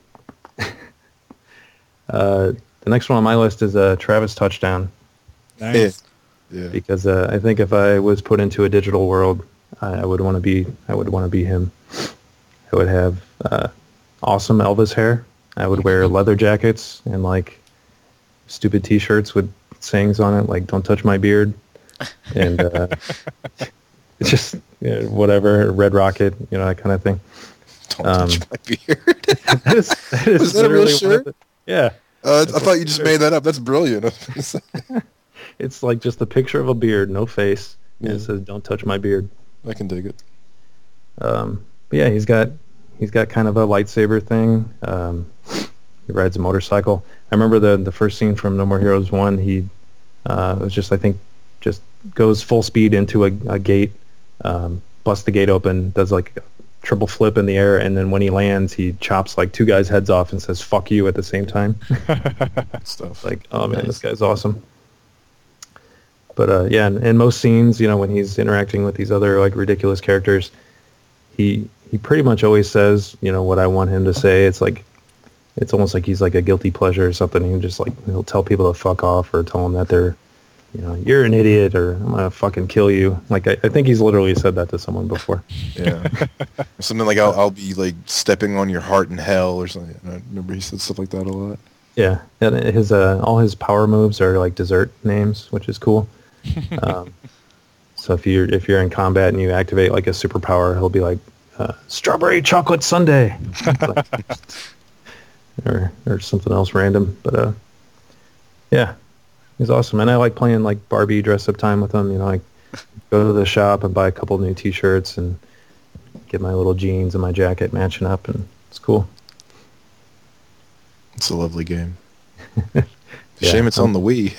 uh, the next one on my list is uh, Travis Touchdown, Nice. Yeah. because uh, I think if I was put into a digital world, I, I would want to be I would want to be him. I would have uh, awesome Elvis hair. I would wear leather jackets and like stupid T-shirts with sayings on it, like "Don't touch my beard," and uh, it's just you know, whatever Red Rocket, you know, that kind of thing. Don't Um, touch my beard. That is, that is Was that a real literally one of shirt? the- yeah, Uh, I thought you just made that up. That's brilliant. it's like just a picture of a beard, no face, and Yeah. it says "Don't touch my beard." I can dig it. Um, but yeah, he's got he's got kind of a lightsaber thing. Um, he rides a motorcycle. I remember the the first scene from No More Heroes one. He uh, was just I think just goes full speed into a, a gate, um, busts the gate open, does like a triple flip in the air, and then when he lands, he chops like two guys' heads off and says "fuck you" at the same time. Stuff. Like, oh man, Nice. this guy's awesome. But uh, yeah, in, in most scenes, you know, when he's interacting with these other like ridiculous characters, he he pretty much always says, you know, what I want him to say. It's like, it's almost like he's like a guilty pleasure or something. He just like he'll tell people to fuck off or tell them that they're you know, you're an idiot, or I'm gonna fucking kill you. Like I, I think he's literally said that to someone before. Yeah. Or something like I'll I'll be like stepping on your heart in hell or something. I remember he said stuff like that a lot. Yeah, and his uh, all his power moves are like dessert names, which is cool. Um, so if you're if you're in combat and you activate like a superpower, he'll be like uh, strawberry chocolate sundae, or or something else random. But uh, yeah, he's awesome, and I like playing like Barbie dress up time with him. You know, like go to the shop and buy a couple new T-shirts and get my little jeans and my jacket matching up, and it's cool. It's a lovely game. Yeah. Shame it's on the Wii.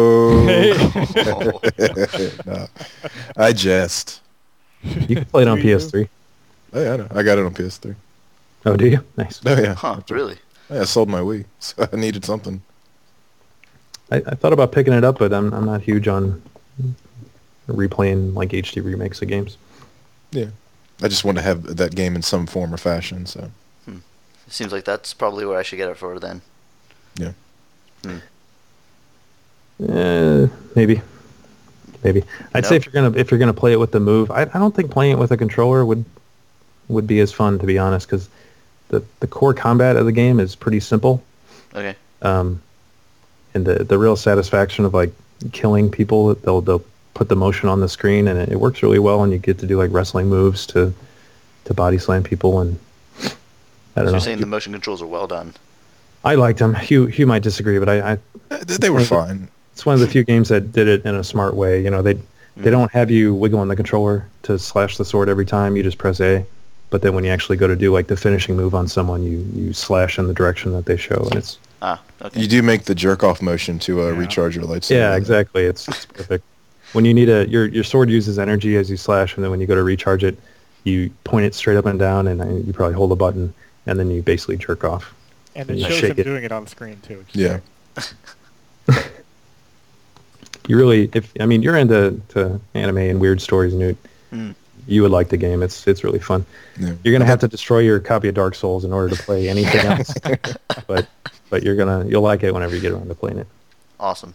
Hey-o. No, I jest. You can play it on Do P you? S three. Oh yeah, I, know. I got it on P S three. Oh, do you? Nice. Oh yeah. Huh? Really? Yeah, I sold my Wii, so I needed something. I, I thought about picking it up, but I'm I'm not huge on replaying like H D remakes of games. Yeah. I just want to have that game in some form or fashion, so. It seems like that's probably where I should get it for then. Yeah. Hmm. Uh, maybe, maybe. I'd No? say if you're gonna if you're gonna play it with the Move, I I don't think playing it with a controller would would be as fun, to be honest, because the the core combat of the game is pretty simple. Okay. Um, and the the real satisfaction of like killing people, they'll they'll put the motion on the screen, and it, it works really well, and you get to do like wrestling moves to to body slam people, and I So don't you're know. saying the motion controls are well done. I liked them. Hugh Hugh might disagree, but I, I Uh, They, they were fine. it's one of the few games that did it in a smart way. You know, they they don't have you wiggling the controller to slash the sword every time. You just press A. But then when you actually go to do like the finishing move on someone, you, you slash in the direction that they show, and it's Ah, okay. You do make the jerk off motion to uh, Yeah. recharge your lightsaber. yeah, exactly. It's, it's perfect. When you need a your your sword uses energy as you slash, and then when you go to recharge it, you point it straight up and down, and uh, you probably hold a button, and then you basically jerk off. And it Yeah, shows shake him it. doing it on the screen too. which is Yeah. great. You really, if I mean, you're into to anime and weird stories, Newt. Hmm. You would like the game. It's it's really fun. Yeah. You're gonna have to destroy your copy of Dark Souls in order to play anything else, but but you're gonna you'll like it whenever you get around to playing it. Awesome.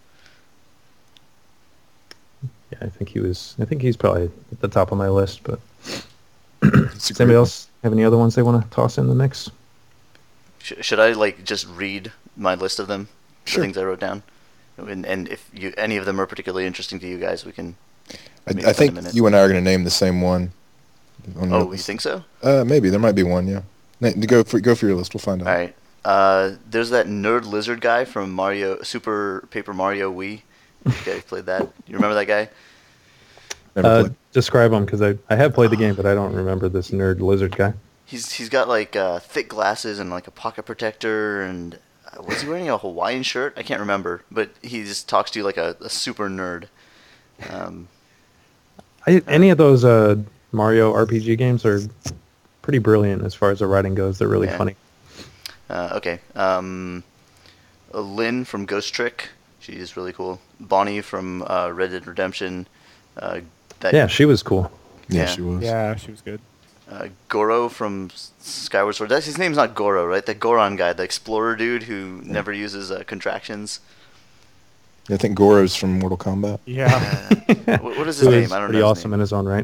Yeah, I think he was. I think he's probably at the top of my list. But It's a does great anybody one. else have any other ones they want to toss in the mix? Sh- should I like just read my list of them? Sure. The things I wrote down. And, and if you any of them are particularly interesting to you guys, we can. I, maybe I spend think a minute. you and I are going to name the same one. on your Oh, you list. think so? Uh, maybe there might be one. Yeah. Na- Go for go for your list. We'll find out. All right. Uh, there's that nerd lizard guy from Mario Super Paper Mario Wii. You guys played that? You remember that guy? Never Uh, played. describe him, because I I have played the game, but I don't remember this nerd lizard guy. He's he's got like uh, thick glasses and like a pocket protector, and uh, was he wearing a Hawaiian shirt? I can't remember, but he just talks to you like a, a super nerd. Um, I, any of those uh, Mario R P G games are pretty brilliant as far as the writing goes. They're really Yeah. funny. uh, okay. Um, uh, Lynn from Ghost Trick. She's really cool. Bonnie from uh, Red Dead Redemption. Uh, that, Yeah, she was cool. Yeah, yeah. she was. Yeah, she was good. Uh, Goro from S- Skyward Sword. That's, his name's not Goro, right? The Goron guy, the explorer dude who never uses uh, contractions. I think Goro's from Mortal Kombat. Yeah. Uh, what, what is his Who name? is I don't pretty know. his awesome name. in his own right.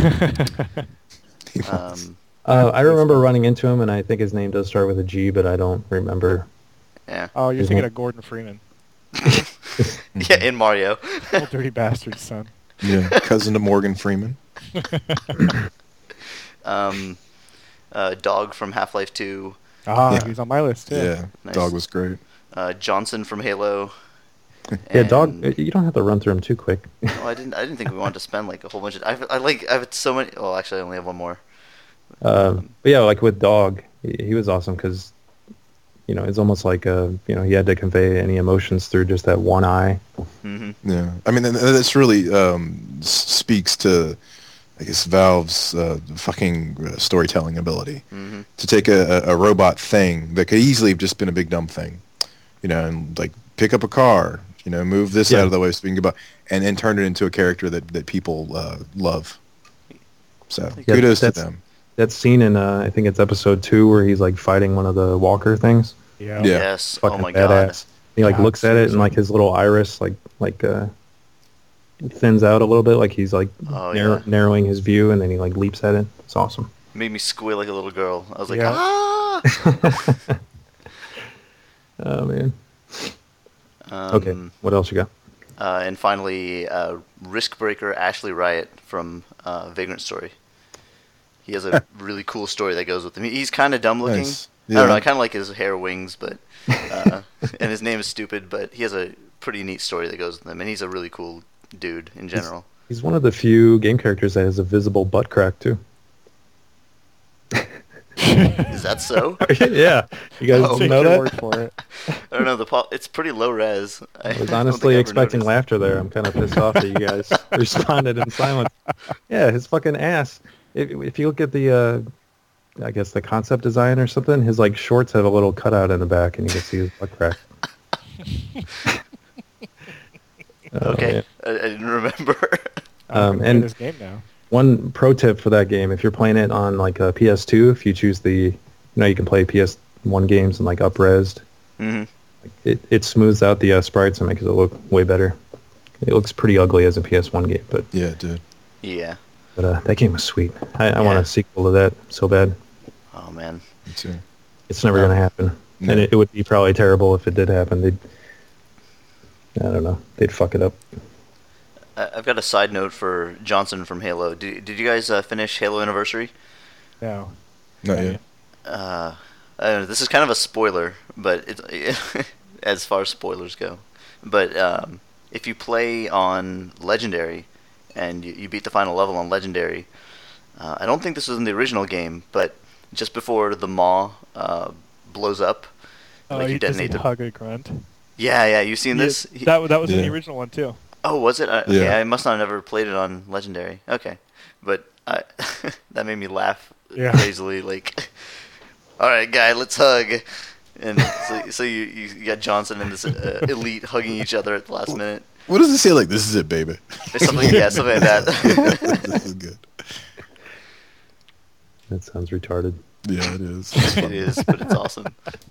He was. Um, Uh, I remember running into him, and I think his name does start with a G, but I don't remember. yeah. Oh, you're His thinking name- of Gordon Freeman. Yeah, in Mario. Old dirty bastard son. Yeah, cousin to Morgan Freeman. um, uh, Dog from Half-Life two. Ah, Yeah. he's on my list too. Yeah, Nice. dog was great. Uh, Johnson from Halo. Yeah, dog. and- You don't have to run through him too quick. Oh, I didn't. I didn't think we wanted to spend like a whole bunch of. I, I like. I have so many. Oh, actually, I only have one more. Uh, but yeah, like with dog, he, he was awesome because, you know, it's almost like uh, you know, he had to convey any emotions through just that one eye. hmm Yeah, I mean, and this really um, s- speaks to, I guess, Valve's uh, fucking uh, storytelling ability hmm to take a, a a robot thing that could easily have just been a big dumb thing, you know, and like pick up a car, you know, move this Yeah. out of the way so we can go by, and and turn it into a character that that people uh, love. So Yeah, kudos to that's- them. That scene in uh, I think it's episode two where he's like fighting one of the walker things. Yeah. Yeah. Yes. Fucking Oh my god. badass. He like God, looks at it and seriously. like his little iris like like uh thins out a little bit, like he's like Oh, narrow- yeah. narrowing his view, and then he like leaps at it. It's awesome. Made me squeal like a little girl. I was like, Yeah. ah! Oh man. Um, Okay, what else you got? Uh, and finally, uh, Riskbreaker Ashley Riot from uh, Vagrant Story. He has a really cool story that goes with him. He- He's kind of dumb looking. Nice. I don't know. Yeah. I kind of like his hair wings, but uh, and his name is stupid. But he has a pretty neat story that goes with him, and he's a really cool dude in general. He's one of the few game characters that has a visible butt crack too. Is that so? Yeah, you guys Oh. Take know your that? word for it. I don't know. The po- it's pretty low res. I was don't honestly think I ever expecting noticed. laughter there. I'm kind of pissed off that you guys responded in silence. Yeah, his fucking ass. If, if you look at the, uh, I guess the concept design or something, his like shorts have a little cutout in the back, and you can see his butt crack. Oh, Okay, man. I, I didn't remember. I'm Um, gonna play and- this game now. One pro tip for that game: if you're playing it on like a P S two, if you choose the, you know, you can play P S one games and like up-resed. hmm It it smooths out the uh, sprites and makes it look way better. It looks pretty ugly as a P S one game, but Yeah, dude. Yeah. but uh, that game was sweet. I, I want Yeah. a sequel to that so bad. Oh man. Me too. It's never No. gonna happen, No. and it, it would be probably terrible if it did happen. They'd, I don't know, they'd fuck it up. I- I've got a side note for Johnson from Halo. Did, did you guys uh, finish Halo Anniversary? No. Not yet. Uh, I don't know, this is kind of a spoiler, but it's as far as spoilers go. But um, if you play on Legendary and you, you beat the final level on Legendary, uh, I don't think this was in the original game, but just before the Maw uh, blows up, Oh, like you he doesn't detonate the. hug a grunt. Yeah, yeah, you've seen Yeah, this. He- that that was in the Yeah. original one too. Oh, was it? Uh, okay, Yeah. I must not have never played it on Legendary. Okay, but I, that made me laugh Yeah. crazily. Like, all right, guy, let's hug. And so, so you, you got Johnson and this uh, elite hugging each other at the last minute. What does it say? Like, this is it, baby. Or something, yeah, something like that. This is good. That sounds retarded. Yeah, it is. It is, but it's awesome.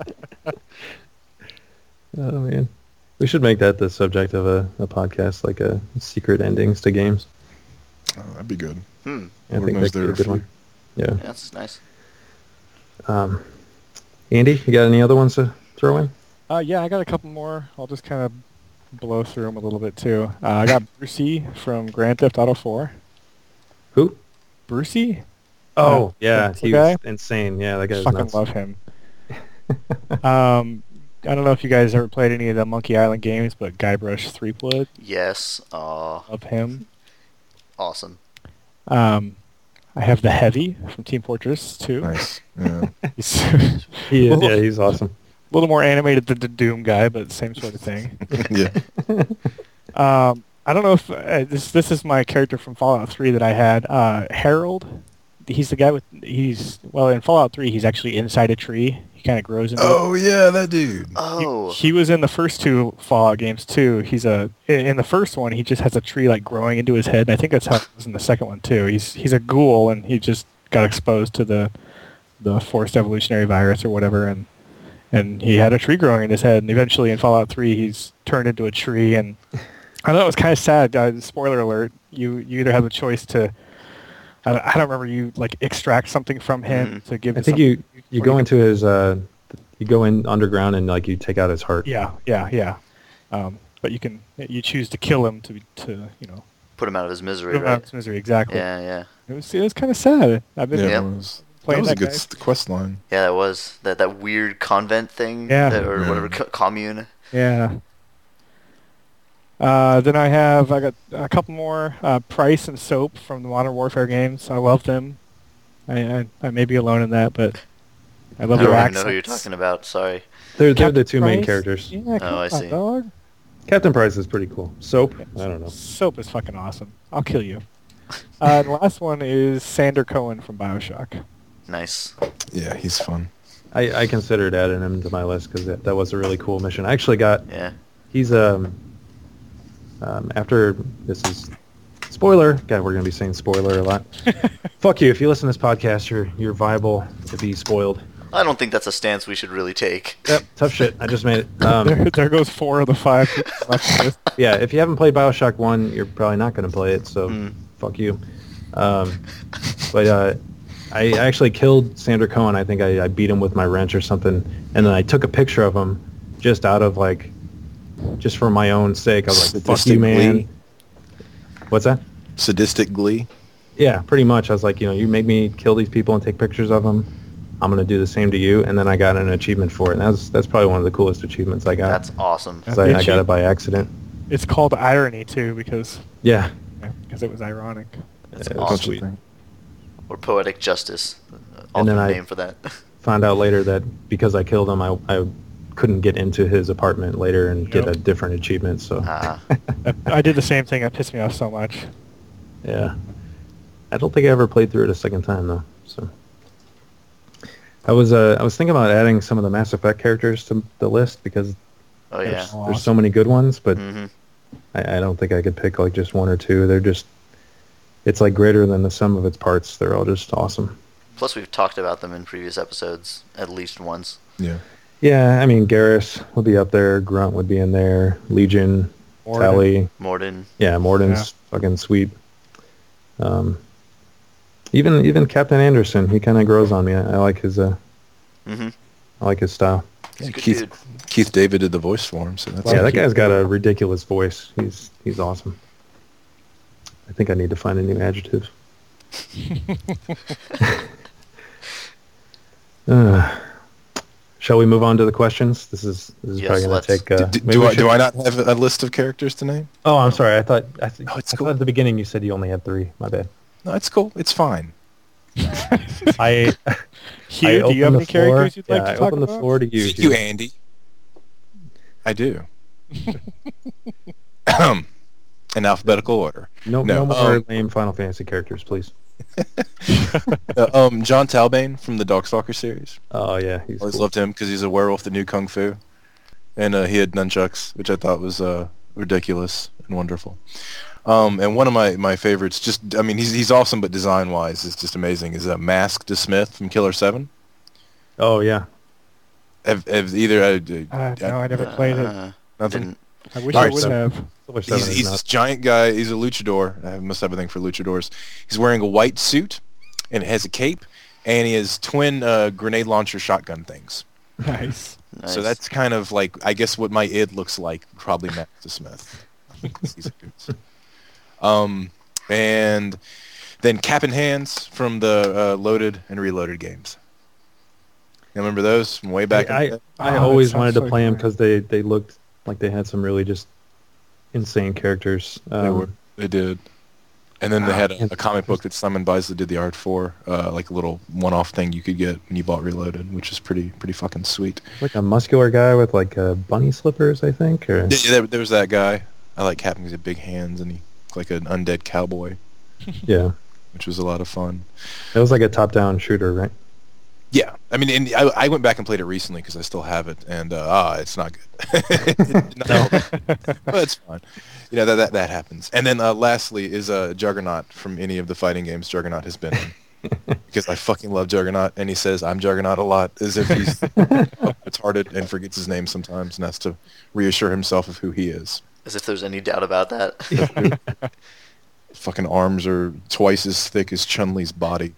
Oh man, we should make that the subject of a, a podcast, like a secret endings to games. Oh, that'd be good. Hmm, I Lord think knows that could be they're a good free. one. Yeah. that's nice. Um, Andy, you got any other ones to throw in? Uh, yeah, I got a couple more. I'll just kind of blow through them a little bit too. Uh, I got Brucey from Grand Theft Auto four. Who? Brucey? Oh, Uh, yeah, the he guy? was insane. Yeah, that guy's Fucking nuts. love him. um, I don't know if you guys ever played any of the Monkey Island games, but Guybrush Threepwood, Yes, aw, love him. awesome. Um, I have the Heavy from Team Fortress two. Nice. Yeah. He's He is, yeah, he's awesome. a little more animated than the Doom guy, but same sort of thing. yeah. Um, I don't know if uh, this this is my character from Fallout three that I had. Uh, Harold. He's the guy with he's well in Fallout three. He's actually inside a tree. He kind of grows into. Oh yeah, that dude. He- Oh, He, was in the first two Fallout games too. He's a in in the first one he just has a tree like growing into his head. And I think that's how it was in the second one too. He's he's a ghoul and he just got exposed to the the forced evolutionary virus or whatever and and he had a tree growing in his head. And eventually in Fallout three he's turned into a tree and I thought it was kind of sad. Uh, spoiler alert: you you either have the choice to I don't, I don't remember you like extract something from him Mhm. to give. I to think something, you you or go can- into his uh, you go in underground and like you take out his heart. Yeah, yeah, yeah. Um, but you can you choose to kill him to to you know put him out of his misery, put him out of right? his misery. Exactly. Yeah, yeah, It was it was kind of sad. I've been Yeah, Yep. that was, that playing was a that good guy. s- quest line. yeah. That was that that weird convent thing, Yeah. that, or Yeah. whatever co- commune. Yeah. Uh, then I have I got a couple more uh, Price and Soap from the Modern Warfare games. I love them. I I, I may be alone in that, but I I love don't their even know who you're accents. talking about. Sorry. They're, they're the Captain two main Price? characters. Yeah, come Oh, I on, see. dog. Captain Price is pretty cool. Soap, I don't know. Soap is fucking awesome. I'll kill you. Uh, and the last one is Sander Cohen from Bioshock. Nice. Yeah, he's fun. I, I considered adding him to my list because that, that was a really cool mission. I actually got Yeah. he's um um after this is spoiler. God, we're gonna be saying spoiler a lot. Fuck you! If you listen to this podcast, you're you're viable to be spoiled. I don't think that's a stance we should really take. Yep, tough shit. I just made it. Um, there, there goes four of the five people left. With. yeah, if you haven't played Bioshock one, you're probably not going to play it, so Mm. fuck you. Um, but uh, I actually killed Sandra Cohen. I think I, I beat him with my wrench or something, and then I took a picture of him just out of, like, just for my own sake. I was like, fuck you, man. Glee. What's that? Sadistic glee. Yeah, pretty much. I was like, you know, you make me kill these people and take pictures of them. I'm going to do the same to you. And then I got an achievement for it. And that's that's probably one of the coolest achievements I got. That's awesome. 'Cause I, I got it by accident. It's called irony, too, because Yeah. yeah, because it was ironic. That's Yeah, awesome. sweet. Or poetic justice. And then Awesome I- name for that. Found out later that because I killed him, I, I couldn't get into his apartment later and get Yep. a different achievement. So, Ah. I, I did the same thing. It pissed me off so much. yeah. I don't think I ever played through it a second time, though. So, I was uh, I was thinking about adding some of the Mass Effect characters to the list because Oh yeah. there's, there's so many good ones, but hmm I, I don't think I could pick like just one or two. They're just, it's like greater than the sum of its parts. They're all just awesome. Plus, we've talked about them in previous episodes at least once. Yeah. Yeah, I mean, Garrus would be up there. Grunt would be in there. Legion, Morden. Tally. Morden. Yeah, Morden's fucking sweet. Um, even even Captain Anderson, he kind of grows on me. I, I like his uh, hmm I like his style. He's a Yeah, good Keith dude. Keith David did the voice for him, so that's yeah, that Keith guy's got a ridiculous voice. He's he's awesome. I think I need to find a new adjective. uh, shall we move on to the questions? This is this is Yes, probably going let's. to take. Uh, do, maybe do we I should- do I not have a list of characters to name? Oh, I'm sorry. I thought I, th- Oh, it's I cool. thought at the beginning you said you only had three. My bad. No, it's cool. It's fine. I Hugh, I do you have open any the floor- characters you'd like yeah, to I talk open about? the floor to you. You, Hugh. Andy. I do. In alphabetical order. No, No, no more um, lame Final Fantasy characters, please. Uh, um, John Talbane from the Darkstalker series. Oh yeah, he's Always cool. loved him because he's a werewolf that knew kung fu, and uh, he had nunchucks, which I thought was uh, ridiculous and wonderful. Um, and one of my, my favorites, just I mean, he's he's awesome, but design wise, it's just amazing. Is uh, Mask to Smith from Killer Seven. Oh yeah, Have, have either uh, Uh, no, I never played it. Uh, nothing? didn't- I wish All I right, would so- have. Silver Seven He's, is he's not- this giant guy. He's a luchador. I must have everything for luchadors. He's wearing a white suit, and it has a cape, and he has twin uh, grenade launcher shotgun things. Nice. nice. So that's kind of like, I guess, what my id looks like. Probably Master Smith. He's a dude. um, and then Cap in Hands from the uh, Loaded and Reloaded games. You remember those from way back? I, in the day? I, I Oh, that always sounds wanted to so play them cool. because they, they looked like they had some really just insane characters. Um, They were. They did. And then they had a, and- a comic book that Simon Bisley did the art for, uh, like a little one-off thing you could get when you bought Reloaded, which is pretty pretty fucking sweet. like a muscular guy with like uh, bunny slippers, I think. Or Yeah, there, there was that guy. I like Captain because he had big hands and he looked like an undead cowboy, yeah, which was a lot of fun. it was like a top-down shooter, right? Yeah, I mean, and I, I went back and played it recently because I still have it, and uh, ah, it's not good. no, but it's fun. You know that that, that happens. And then uh, lastly is uh, Juggernaut from any of the fighting games Juggernaut has been in, because I fucking love Juggernaut, and he says I'm Juggernaut a lot, as if he's retarded and forgets his name sometimes, and has to reassure himself of who he is. As if there's any doubt about that. Fucking arms are twice as thick as Chun-Li's body.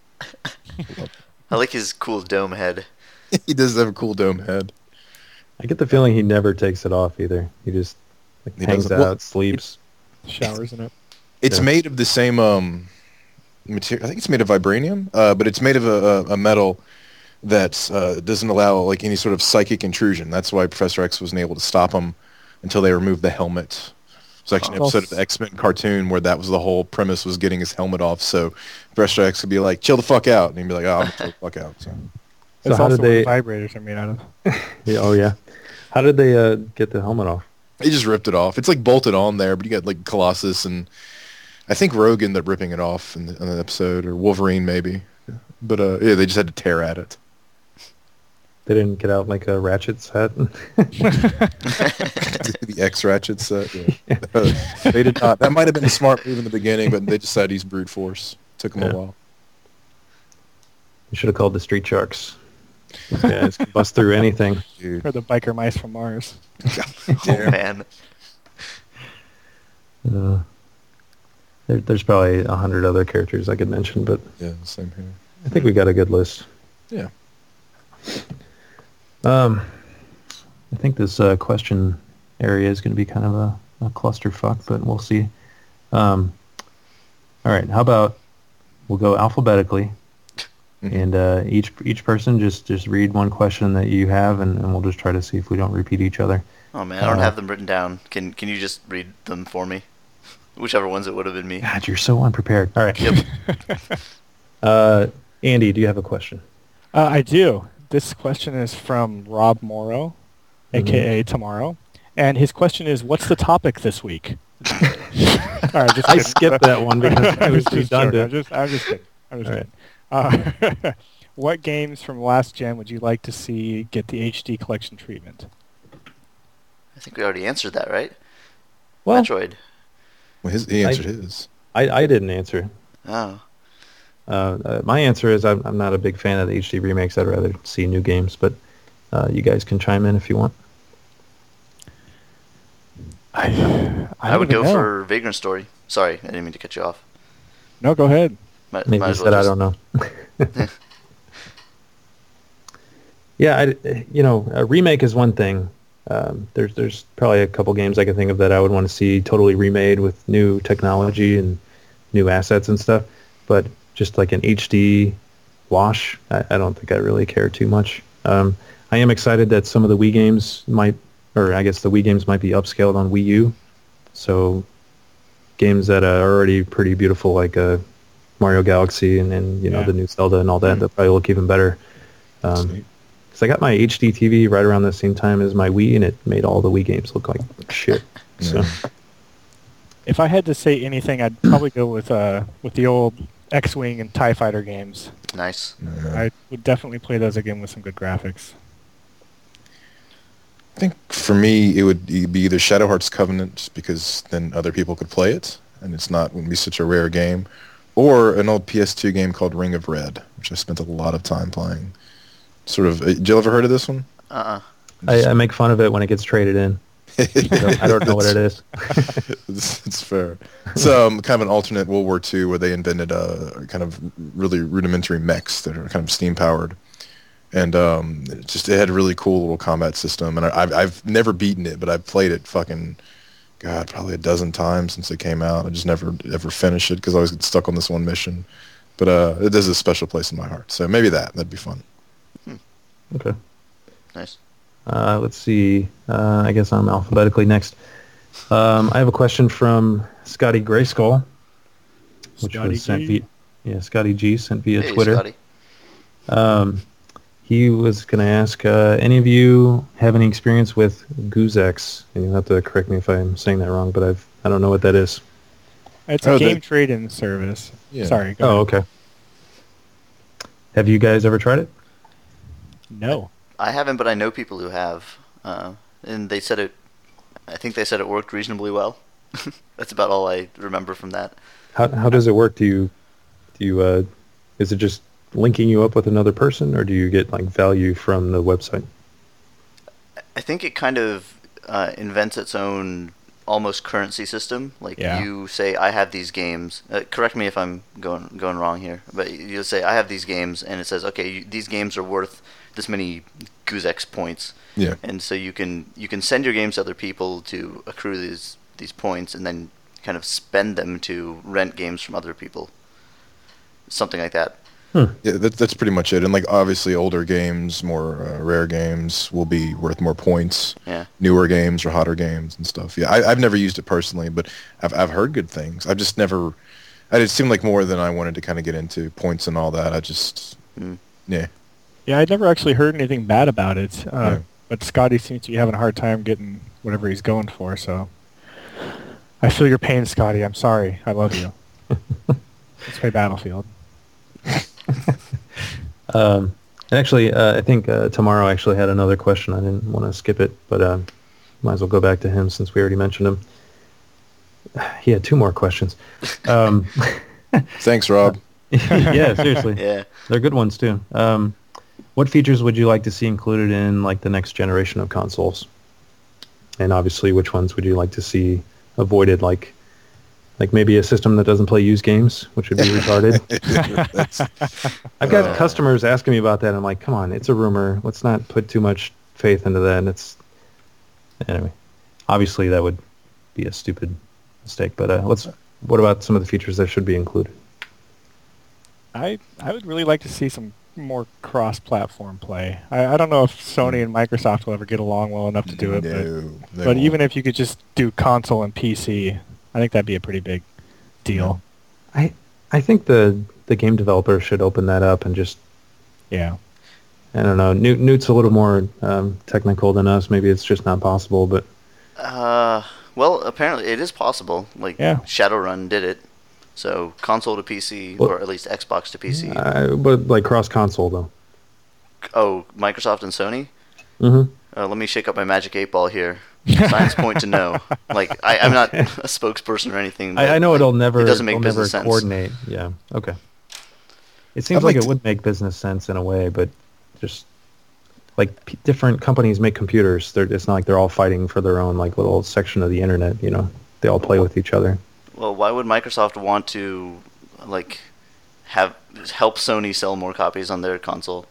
I like his cool dome head. He does have a cool dome head. I get the feeling he never takes it off either. He just like, He hangs doesn't- out, well, sleeps. Showers in it. It's Yeah. made of the same um, material. I think it's made of vibranium, uh, but it's made of a, a, a metal that uh, doesn't allow like any sort of psychic intrusion. That's why Professor X wasn't able to stop him until they removed the helmet. It's actually an Oh. episode of the X-Men cartoon where that was the whole premise, was getting his helmet off, so Professor X could be like, chill the fuck out, and he'd be like, oh, I'm gonna chill the fuck out. So. So It's how also did they? what vibrators are made out of. Yeah, oh yeah. How did they uh, get the helmet off? He just ripped it off. It's like bolted on there, but you got like Colossus and I think Rogue ended up ripping it off in, the, in an episode, or Wolverine maybe. But uh, yeah, they just had to tear at it. They didn't get out like a Ratchet set. The X Ratchet set. Yeah. They did not. That might have been a smart move in the beginning, but they decided to use brute force. Took them Yeah. a while. You should have called the Street Sharks. These guys can bust through anything. Dude. Or the biker mice from Mars. Oh man. Uh, there, there's probably a hundred other characters I could mention, but Yeah, same here. I think we got a good list. Yeah. Um, I think this uh, question area is going to be kind of a, a clusterfuck, but we'll see. Um, all right, how about we'll go alphabetically, Mhm. and uh, each each person just, just read one question that you have, and, and we'll just try to see if we don't repeat each other. Oh man, I don't Uh, have them written down. Can Can you just read them for me? Whichever ones it would have been me. God, you're so unprepared. All right. Yep. Uh, Andy, do you have a question? Uh, I do. This question is from Rob Morrow, Mhm. aka Tomorrow, and his question is, "What's the topic this week?" All right, just I kidding. skipped that one because it I was just joking. redundant. I'm just, I'm just kidding. I'm just All kidding. Uh, what games from last gen would you like to see get the H D collection treatment? I think we already answered that, right? Well, Metroid. Well, his, he I- answered his. I, I didn't answer. Oh. Uh, uh, my answer is I'm, I'm not a big fan of the H D remakes. I'd rather see new games, but uh, you guys can chime in if you want. I, I, don't would even go know. for Vagrant Story. Sorry, I didn't mean to cut you off. No, go ahead. Might, Maybe might you as said well I just- don't know. Yeah, I, you know, a remake is one thing. Um, there's there's probably a couple games I can think of that I would want to see totally remade with new technology and new assets and stuff. But just like an H D wash, I, I don't think I really care too much. Um, I am excited that some of the Wii games might, or I guess the Wii games might be upscaled on Wii U. So games that are already pretty beautiful, like uh, Mario Galaxy and, and you know Yeah. the new Zelda and all that, Mhm. they'll probably look even better. That's Um, neat. Cause I got my H D T V right around the same time as my Wii, and it made all the Wii games look like shit. So Yeah. If I had to say anything, I'd probably go with uh with the old X-wing and Tie Fighter games. Nice. Yeah. I would definitely play those again with some good graphics. I think for me it would e- be either Shadow Hearts Covenant, just because then other people could play it, and it's not wouldn't be such a rare game, or an old P S two game called Ring of Red, which I spent a lot of time playing. Sort of. Uh, did you ever heard of this one? Uh-uh. I, I make fun of it when it gets traded in. I don't, I don't know what it is. it's, it's fair. It's um, kind of an alternate World War Two where they invented uh, kind of really rudimentary mechs that are kind of steam powered, and um, it just it had a really cool little combat system. And I, I've I've never beaten it, but I've played it fucking, God, probably a dozen times since it came out. I just never ever finished it because I always get stuck on this one mission. But uh, it has a special place in my heart. So maybe that that'd be fun. Okay. Nice. Uh, let's see. Uh, I guess I'm alphabetically next. Um, I have a question from Scotty Grayskull, which Scotty was sent G. via yeah Scotty G sent via Hey, Twitter. Scotty. Um, he was going to ask, uh, any of you have any experience with Goozex? And you'll have to correct me if I'm saying that wrong, but I've I don't know what that is. It's a Oh, game the- trade-in service. Yeah. Sorry. Go Oh, ahead. okay. Have you guys ever tried it? No. I haven't, but I know people who have. Uh, and they said it, I think they said it worked reasonably well. That's about all I remember from that. How how does it work? Do you do you uh, is it just linking you up with another person, or do you get like value from the website? I think it kind of uh, invents its own almost currency system. Like Yeah. you say, I have these games. Uh, correct me if I'm going going wrong here, but you'll say, I have these games, and it says, okay, you, these games are worth this many Goozex points, Yeah. and so you can you can send your games to other people to accrue these these points, and then kind of spend them to rent games from other people. Something like that. Hmm. Yeah, that, that's pretty much it. And like obviously older games, more uh, rare games will be worth more points. Yeah. Newer games or hotter games and stuff. Yeah, I, I've never used it personally, but I've I've heard good things. I've just never. It seemed like more than I wanted to kind of get into points and all that. I just Mm. yeah. Yeah, I never actually heard anything bad about it. Uh, Yeah. But Scotty seems to be having a hard time getting whatever he's going for. So I feel your pain, Scotty. I'm sorry. I love you. Let's play Battlefield. Um, and actually, uh, I think uh, Tomorrow actually had another question. I didn't want to skip it, but uh, might as well go back to him since we already mentioned him. He had two more questions. Um, Thanks, Rob. yeah, seriously. Yeah. They're good ones, too. Um, what features would you like to see included in like the next generation of consoles? And obviously, which ones would you like to see avoided? Like, like maybe a system that doesn't play used games, which would be retarded. I've got Uh. customers asking me about that. I'm like, come on, it's a rumor. Let's not put too much faith into that. And it's anyway. Obviously, that would be a stupid mistake. But uh, let's. What about some of the features that should be included? I I would really like to see some more cross-platform play. I, I don't know if Sony and Microsoft will ever get along well enough to do it, No, but, they but won't. even if you could just do console and P C, I think that'd be a pretty big deal. I I think the the game developer should open that up and just Yeah. I don't know. Newt, Newt's a little more um, technical than us. Maybe it's just not possible, but Uh, well, apparently it is possible. Like Yeah. Shadowrun did it. So console to P C, Well- or at least Xbox to P C. uh, but like cross console though. Oh, Microsoft and Sony. Mm-hmm. Uh, let me shake up my magic eight ball here. Signs point to no. Like I, I'm not a spokesperson or anything. but, I, I know like, it'll never It doesn't make it'll never business sense. coordinate. Yeah. Okay. It seems I'd like like it to- would make business sense in a way, but just like p- different companies make computers. They're it's not like they're all fighting for their own like little section of the internet. You know, they all play with each other. Well, why would Microsoft want to, like, have help Sony sell more copies on their console?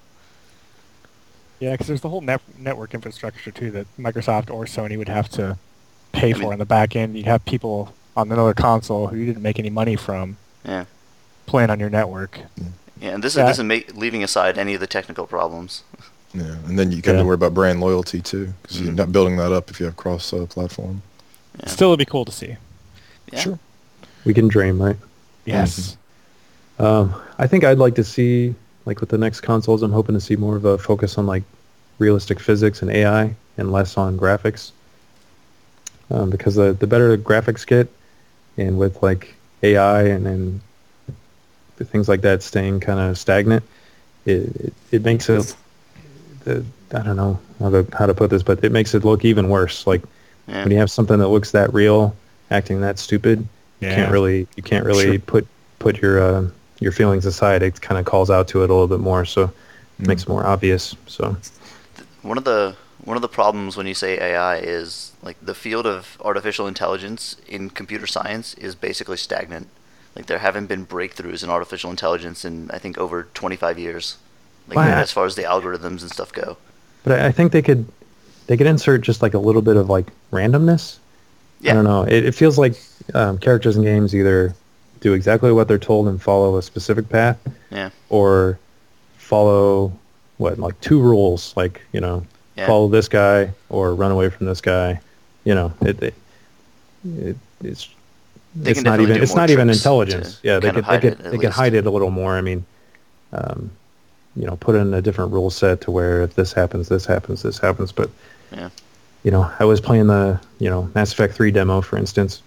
Yeah, because there's the whole net- network infrastructure too that Microsoft or Sony would have to pay I for mean- on the back end. You'd have people on another console who you didn't make any money from Yeah. playing on your network. Yeah, and this Yeah. is this is ma- leaving aside any of the technical problems. Yeah, and then you kind Yeah. of worry about brand loyalty too, because you're Mhm. not building that up if you have cross uh, platform. Yeah. Still, it'd be cool to see. Yeah. Sure. We can dream, right? Yes. Um, I think I'd like to see, like with the next consoles, I'm hoping to see more of a focus on like realistic physics and A I and less on graphics. Um, because the, the better the graphics get, and with like A I and then the things like that staying kind of stagnant, it, it, it makes it, the, I don't know how to, how to put this, but it makes it look even worse. Like Yeah. when you have something that looks that real, acting that stupid, you Yeah. can't really you can't really Sure. put put your uh, your feelings aside. It kind of calls out to it a little bit more, so it Mm. makes it more obvious. So One of the one of the problems when you say A I is like the field of artificial intelligence in computer science is basically stagnant. Like there haven't been breakthroughs in artificial intelligence in I think over twenty-five years. Like Wow. as far as the algorithms and stuff go. but I, I think they could they could insert just like a little bit of like randomness. Yeah. I don't know. It, it feels like um, characters in games either do exactly what they're told and follow a specific path, Yeah. or follow what like two rules, like you know, Yeah. follow this guy or run away from this guy. You know, it, it, it it's They it's can not definitely even do it's more not even tricks intelligence. to Yeah, they kind could of they hide could it, at they could least. hide it a little more. I mean, um, you know, put in a different rule set to where if this happens, this happens, this happens. But Yeah. you know, I was playing the you know Mass Effect three demo, for instance,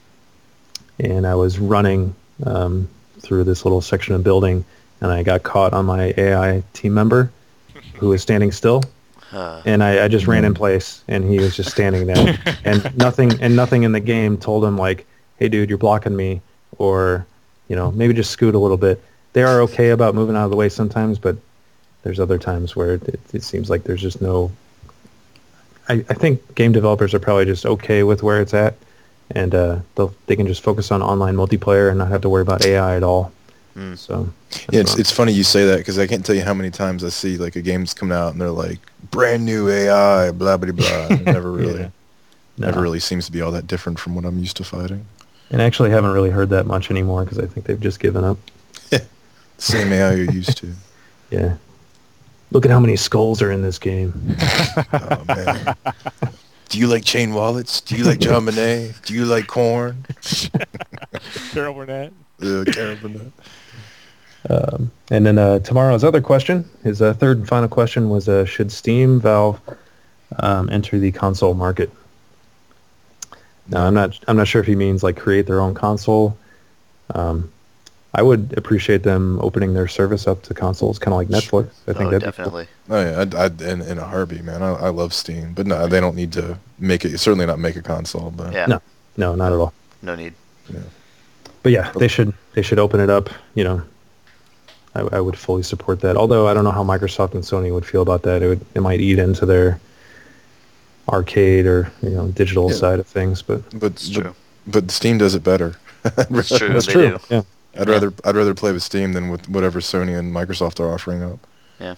and I was running um, through this little section of building, and I got caught on my A I team member who was standing still. Uh, And I, I just ran in place, and he was just standing there, and nothing and nothing in the game told him like, "Hey, dude, you're blocking me," or you know, maybe just scoot a little bit. They are okay about moving out of the way sometimes, but there's other times where it, it seems like there's just no. I, I think game developers are probably just okay with where it's at, and uh, they'll they can just focus on online multiplayer and not have to worry about A I at all. Mm. So that's Yeah, it's what- it's funny you say that because I can't tell you how many times I see like a game's coming out and they're like brand new A I, blah blah blah. And it never really, Yeah. never No. really seems to be all that different from what I'm used to fighting. And I actually haven't really heard that much anymore because I think they've just given up. Same A I you're used to. Yeah. Look at how many skulls are in this game. Oh man. Do you like chain wallets? Do you like John Bonet? Do you like corn? Carol Burnett. Uh, Karen Burnett. Um, and then uh, tomorrow's other question, his uh, third and final question was, uh, should Steam, Valve um, enter the console market? Now, I'm not I'm not sure if he means like create their own console. Um, I would appreciate them opening their service up to consoles, kind of like Netflix. I think oh, that'd definitely. Oh yeah, I'd, I'd, in, in a heartbeat, man. I, I love Steam, but no, they don't need to make it. Certainly not make a console, but Yeah. be no, no, not at all. No need. yeah. But yeah, they should they should open it up. You know, I, I would fully support that. Although I don't know how Microsoft and Sony would feel about that. It would it might eat into their arcade or you know digital Yeah. side of things. But But, It's but true. but Steam does it better. It's true. that's they true. do. Yeah. I'd Yeah. rather I'd rather play with Steam than with whatever Sony and Microsoft are offering up. Yeah.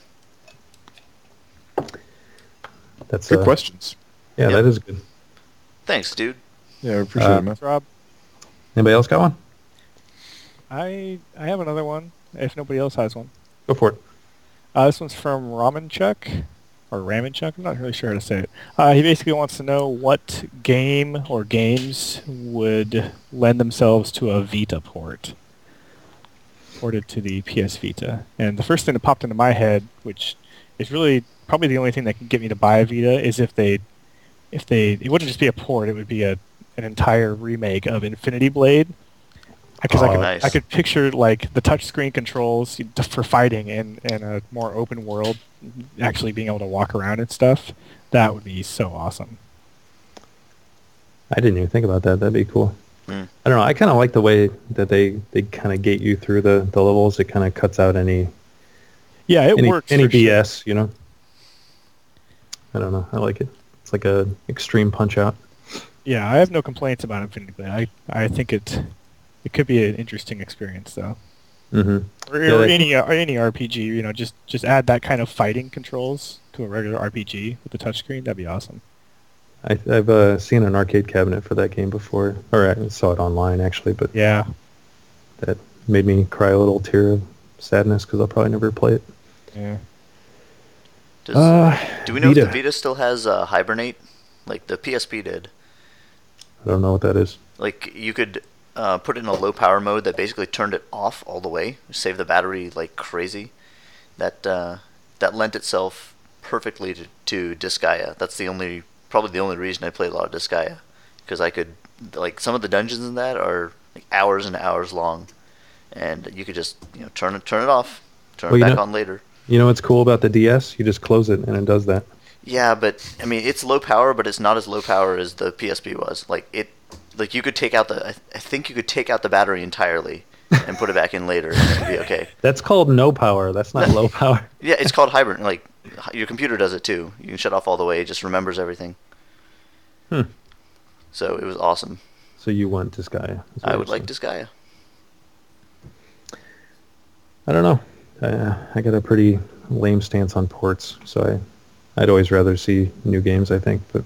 That's Good uh, questions. Yeah, Yep. that is good. Thanks, dude. Yeah, I appreciate Uh, it, man. Rob, Anybody else got one? I I have another one. If nobody else has one, Go for it. uh, this one's from Ramenchuk or Ramenchuk. I'm not really sure how to say it. Uh, he basically wants to know what game or games would lend themselves to a Vita port, ported to the P S Vita. And the first thing that popped into my head, which is really probably the only thing that can get me to buy a Vita, is if they, if they, it wouldn't just be a port; it would be a an entire remake of Infinity Blade. Because I Oh, could nice. I could picture like the touchscreen controls for fighting in, in a more open world, actually being able to walk around and stuff. That would be so awesome. I didn't even think about that. That'd be cool. Mm. I don't know. I kind of like the way that they, they kind of gate you through the, the levels. It kind of cuts out any Yeah, it any, works. any for sure. B S. You know. I don't know. I like it. It's like a extreme punch out. Yeah, I have no complaints about Infinity Blade. I I think it it could be an interesting experience though. Mm-hmm. Or, Yeah, or they- any or any R P G, you know, just just add that kind of fighting controls to a regular R P G with the touchscreen. That'd be awesome. I, I've uh, seen an arcade cabinet for that game before, or I saw it online actually, but Yeah. that made me cry a little tear of sadness because I'll probably never play it. Yeah. Does, Uh, do we know if Vita. the Vita still has uh, Hibernate, like the P S P did? I don't know what that is. Like you could uh, put it in a low power mode that basically turned it off all the way, save the battery like crazy. That uh, that lent itself perfectly to, to Disgaea. That's the only, probably the only reason I played a lot of Disgaea, because I could, like, some of the dungeons in that are like hours and hours long, and you could just you know turn it turn it off, turn Well, it you back know- on later. You know what's cool about the D S? You just close it and it does that. Yeah, but I mean, it's low power, but it's not as low power as the P S P was. Like it, like you could take out the. I, I think you could take out the battery entirely and put it back in later, and it'd be okay. That's called no power. That's not low power. Yeah, it's called hibernate. Like your computer does it too. You can shut off all the way. It just remembers everything. Hmm. So it was awesome. So you want Disgaea? is what I you're would like saying. Disgaea. I don't know. Uh, I got a pretty lame stance on ports, so I, I'd always rather see new games. I think, but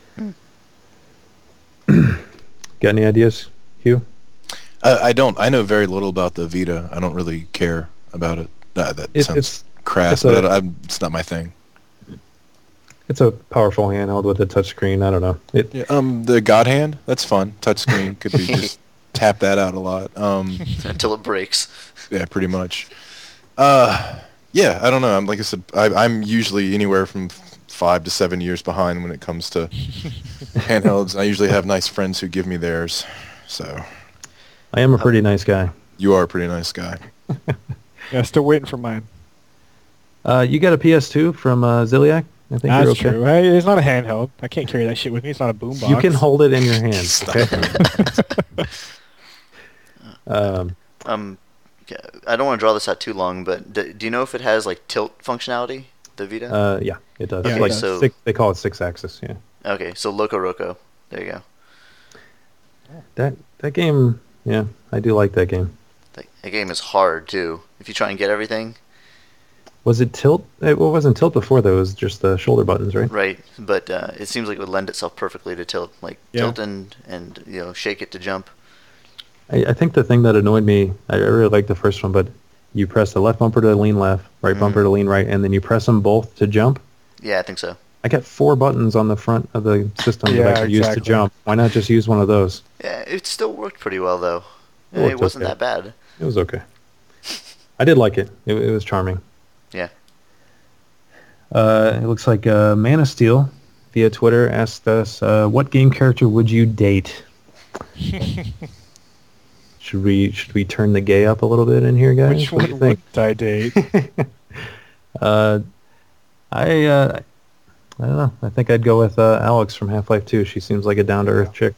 got any ideas, Hugh? I, I don't. I know very little about the Vita. I don't really care about it. Uh, that It, sounds it's crass, it's a- but I, I'm, it's not my thing. it's a powerful handheld with a touchscreen. I don't know. It Yeah, um, the God Hand, that's fun. Touchscreen could be just tap that out a lot. Um, Until it breaks. yeah, pretty much. Uh, yeah, I don't know. I'm like I said, I, I'm usually anywhere from f- five to seven years behind when it comes to handhelds. I usually have nice friends who give me theirs. So I am a pretty nice guy. you are a pretty nice guy. Yeah, still waiting for mine. Uh, you got a P S two from uh, Ziliac? I think That's you're okay. true. I, it's not a handheld. I can't carry that shit with me. It's not a boombox. You can hold it in your hands. Stop Okay. um, Um, yeah, I don't want to draw this out too long, but do, do you know if it has like tilt functionality? The Vita. uh, yeah, it does. Yeah, it like does. So- six, they call it six axis. Yeah. okay, so Loco Roco. There you go. That that game. Yeah, I do like that game. That, that game is hard too. If you try and get everything Was it tilt? It wasn't tilt before though. It was just the shoulder buttons, right? right, but uh, it seems like it would lend itself perfectly to tilt, like Yeah. tilt and and you know shake it to jump. I, I think the thing that annoyed me, I really liked the first one, but you press the left bumper to lean left, right Mhm. bumper to lean right, and then you press them both to jump. Yeah, I think so. I got four buttons on the front of the system that Yeah, I could use to exactly. jump. Why not just use one of those? Yeah, it still worked pretty well though. It It, worked wasn't okay. that bad. It was okay. I did like it. It, it was charming. Yeah. Uh, it looks like uh, Man of Steel via Twitter asked us, uh, "What game character would you date?" Should we should we turn the gay up a little bit in here, guys? Which What do one you would think? I date? Uh, I uh, I don't know. I think I'd go with uh, Alex from Half-Life two. She seems like a down-to-earth chick.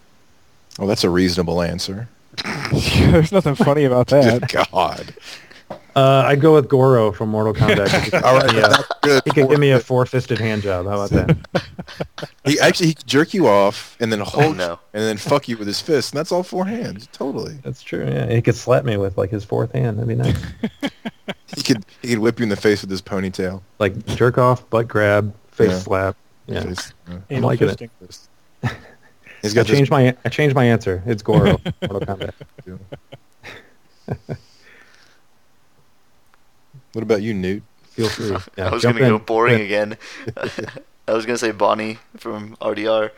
Well, that's a reasonable answer. There's nothing funny about that. Good God. Uh, I'd go with Goro from Mortal Kombat. All right, Yeah, that's good. he could give me a four-fisted hand job. How about that? He actually he could jerk you off and then hold no. you and then fuck you with his fist, and that's all four hands. Totally. That's true. Yeah, he could slap me with like his fourth hand. That'd be nice. He could he could whip you in the face with his ponytail. Like jerk off, butt grab, face Yeah. slap. Yeah, Face- yeah. I'm Anal liking fisting. it. He's I got this. changed my I changed my answer. It's Goro. Mortal Kombat. What about you, Newt? Feel free. Yeah, I was jump gonna go in. boring Yeah. again. I was gonna say Bonnie from R D R.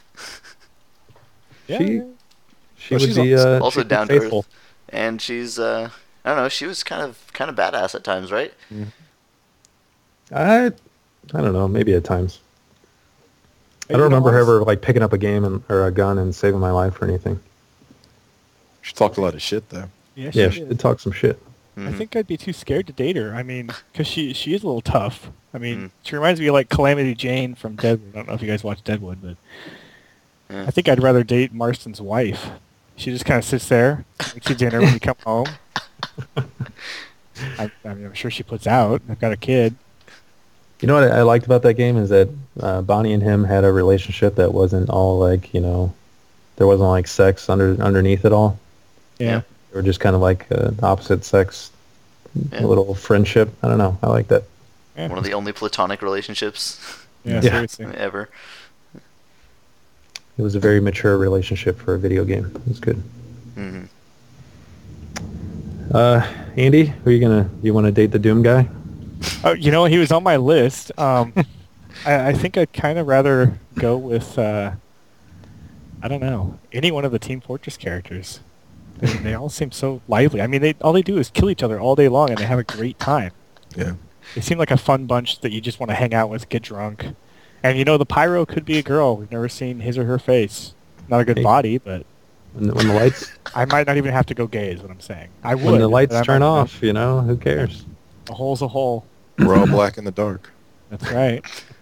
Yeah. She she Oh, would she's be uh, also she'd be down to faithful. earth, and she's uh, I don't know. She was kind of kind of badass at times, right? I I don't know. Maybe at times. I Hey, don't you know, remember her honest- ever like picking up a game and, or a gun and saving my life or anything. She talked a lot of shit though. Yeah, she Yeah, did. she did talk some shit. I Mhm. think I'd be too scared to date her. I mean, because she she is a little tough. I mean, Mm. she reminds me of like Calamity Jane from Deadwood. I don't know if you guys watch Deadwood, but Yeah. I think I'd rather date Marston's wife. She just kind of sits there, makes you dinner when you come home. I, I mean, I'm sure she puts out. I've got a kid. You know what I liked about that game is that uh, Bonnie and him had a relationship that wasn't all like, you know, there wasn't like sex under underneath it all. Yeah. They were just kind of like uh, opposite sex, Yeah. a little friendship. I don't know. I like that. Yeah. One of the only platonic relationships Yeah, Yeah. seriously. ever. It was a very mature relationship for a video game. It was good. hmm Uh, Andy, who are you gonna? You want to date the Doom guy? Oh, you know, he was on my list. Um, I, I think I'd kind of rather go with, uh, I don't know, any one of the Team Fortress characters. They, they all seem so lively. I mean, they all they do is kill each other all day long, and they have a great time. Yeah. They seem like a fun bunch that you just want to hang out with, get drunk. And, you know, the Pyro could be a girl. We've never seen his or her face. Not a good Hey. body, but When the, when the lights I might not even have to go gay is what I'm saying. I would. when the but lights I turn might not. off, you know, who cares? A hole's a hole. We're all black in the dark. That's right.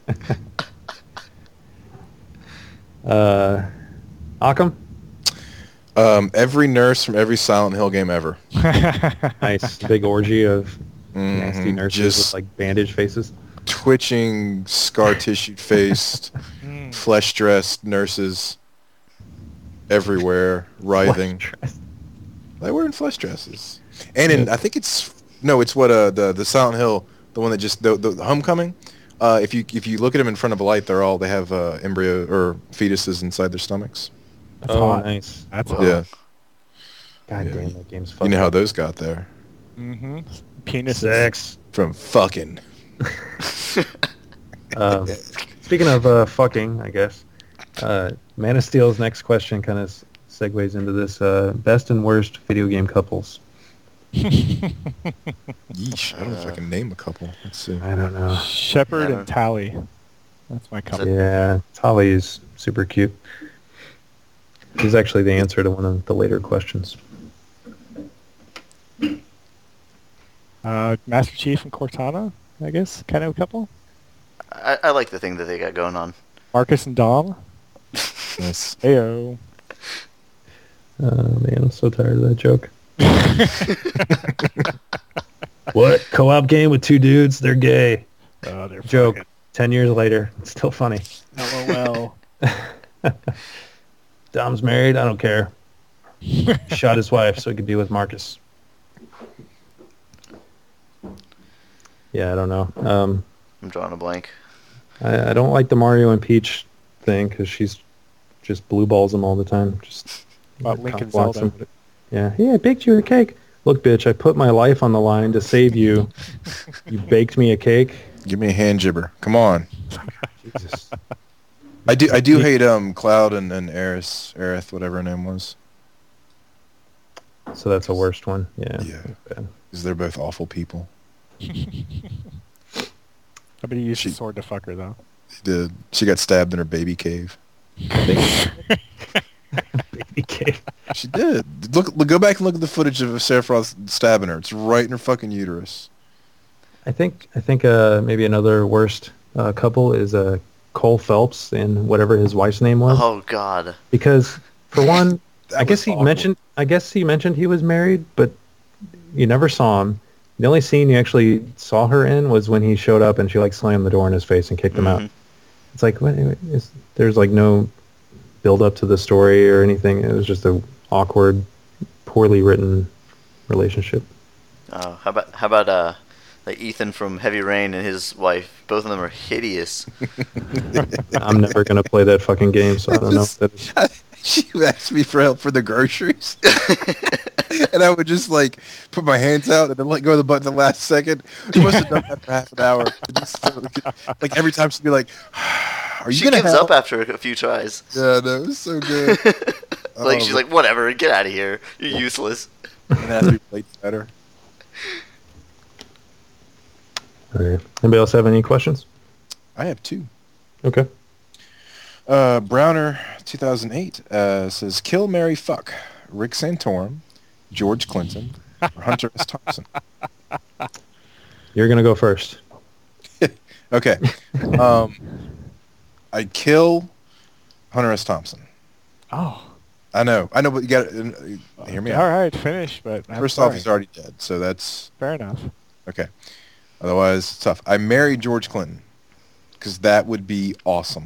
Uh, Occam? Um, every nurse from every Silent Hill game ever. Nice big orgy of nasty Mhm. nurses Just with like bandage faces. twitching, scar tissue faced, Mm. flesh dressed nurses everywhere, writhing. They were in flesh dresses. And in I think it's no, it's what uh the the Silent Hill, the one that just the, the, the Homecoming. Uh, if you if you look at them in front of a light, they're all they have uh, embryo or fetuses inside their stomachs. That's Oh, hot. nice. That's Wow. hot. Yeah, God Yeah. damn, that game's you fucking know how those got there Mm-hmm. Penis. sex. from fucking. Um, speaking of uh, fucking, I guess, uh, Man of Steel's next question kind of s- segues into this. Uh, best and worst video game couples. Yeesh, I don't know if I can name a couple. Let's see. I don't know. Shepard Yeah. and Tally. That's my couple. Yeah, Tali's super cute. She's actually the answer to one of the later questions. Uh, Master Chief and Cortana, I guess, kind of a couple. I, I like the thing that they got going on. Marcus and Dom. Nice. Ayo. Oh man, I'm so tired of that joke. What? Co-op game with two dudes? They're gay. Oh, they're Joke. Ten years later, it's still funny. fucking- LOL. Dom's married. I don't care. Shot his wife so he could be with Marcus. Yeah, I don't know. Um, I'm drawing a blank. I, I don't like the Mario and Peach thing because she's just blue balls them all the time. Just About Link and blocks Zelda. them. Yeah, hey, I baked you a cake. Look, bitch, I put my life on the line to save you. You baked me a cake. Give me a hand jibber. Come on. Jesus. I do I do hate um Cloud and, and Aerith, Aerith, whatever her name was. So that's a worst one. Yeah. Yeah. that's bad. Because they're both awful people. Somebody used She- the sword to fuck her, though. She did. She got stabbed in her baby cave. Baby cake. She did. Look, look, go back and look at the footage of Sephiroth stabbing her. It's right in her fucking uterus. I think I think uh, maybe another worst uh, couple is uh, Cole Phelps and whatever his wife's name was. Oh God. Because for one, That I guess was he awful. mentioned I guess he mentioned he was married, but you never saw him. The only scene you actually saw her in was when he showed up and she like slammed the door in his face and kicked him Mm-hmm. out. It's like what, is, there's like no build up to the story or anything. It was just a awkward, poorly written relationship. Oh, how about how about uh, like Ethan from Heavy Rain and his wife? Both of them are hideous. I'm never gonna play that fucking game, so I don't know. If that is. She asked me for help for the groceries. And I would just like put my hands out and then let go of the button the last second. She must have done that for half an hour. Just, like every time she'd be like, "Are you She gonna gives help?" up after a few tries. Yeah, no, it was so good. Like Oh, she's like, whatever, get out of here. You're useless. and after we played better. Okay. Anybody else have any questions? I have two. Okay. Uh, Browner, two thousand eight, uh, says, "Kill, marry, fuck. Rick Santorum, George Clinton, or Hunter S. Thompson." You're gonna go first. Okay. Um, I'd kill Hunter S. Thompson. Oh. I know. I know, but you got to uh, hear me All out. right, finish, but I'm First sorry. off, he's already dead, so that's Fair enough. okay. Otherwise, it's tough. I marry George Clinton because that would be awesome.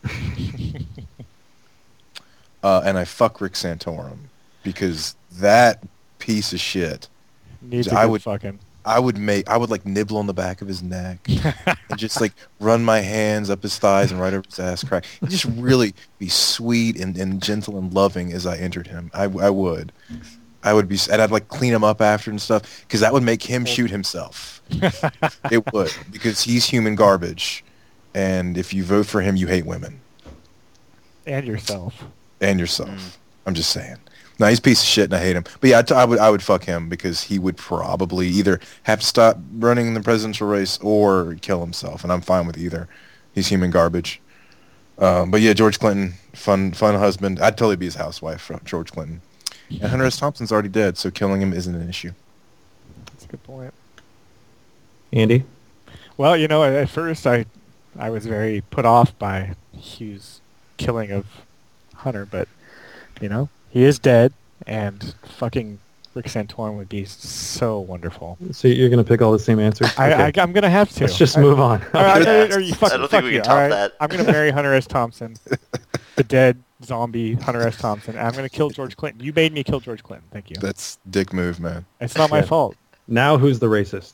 uh, and I fuck Rick Santorum because that piece of shit. Needs a I good would- fucking. I would make. I would like nibble on the back of his neck and just like run my hands up his thighs and right over his ass crack. And just really be sweet and, and gentle and loving as I entered him. I, I would. I would be, and I'd like clean him up after and stuff because that would make him shoot himself. It would, because he's human garbage, and if you vote for him, you hate women And yourself. and yourself. I'm just saying. No, he's a piece of shit, and I hate him. But yeah, I, t- I would I would fuck him because he would probably either have to stop running the presidential race or kill himself, and I'm fine with either. He's human garbage. Um, but yeah, George Clinton, fun fun husband. I'd totally be his housewife, for George Clinton. And Hunter S. Thompson's already dead, so killing him isn't an issue. That's a good point. Andy? Well, you know, at, at first I, I was very put off by Hugh's killing of Hunter, but you know, he is dead, and fucking Rick Santorum would be so wonderful. So you're going to pick all the same answers? I, Okay. I, I'm gonna have to. Let's just I- move on. All right, Yeah. are, are you fucking I don't fuck think we you, can top all right? that. I'm gonna marry Hunter S. Thompson, the dead zombie Hunter S. Thompson. And I'm gonna kill George Clinton. You made me kill George Clinton. Thank you. That's dick move, man. It's not my Yeah. fault. Now who's the racist?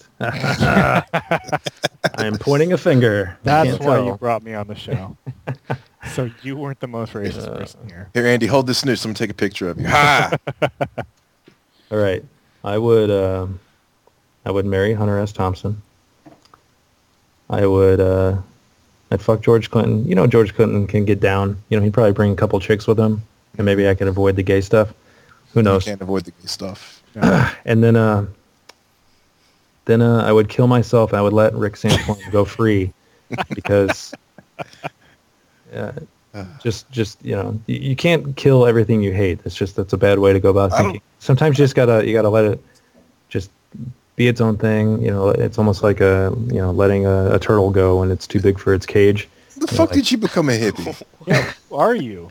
I'm pointing a finger. I That's can't why tell. you brought me on the show. So you weren't the most racist Uh, person here. Here, Andy, hold this noose. I'm gonna take a picture of you. Ha! All right. I would uh, I would marry Hunter S. Thompson. I would uh, I'd fuck George Clinton. You know George Clinton can get down. You know, he'd probably bring a couple chicks with him, and maybe I could avoid the gay stuff. Who You knows? can't avoid the gay stuff. No. And then uh then uh, I would kill myself. I would let Rick Santorum go free because uh, just just you know you, you can't kill everything you hate. It's just that's a bad way to go about I don't- thinking. Sometimes you just gotta you gotta let it just be its own thing. You know, it's almost like a you know letting a, a turtle go when it's too big for its cage. The You know, fuck like, did you become a hippie? Yeah, who are you?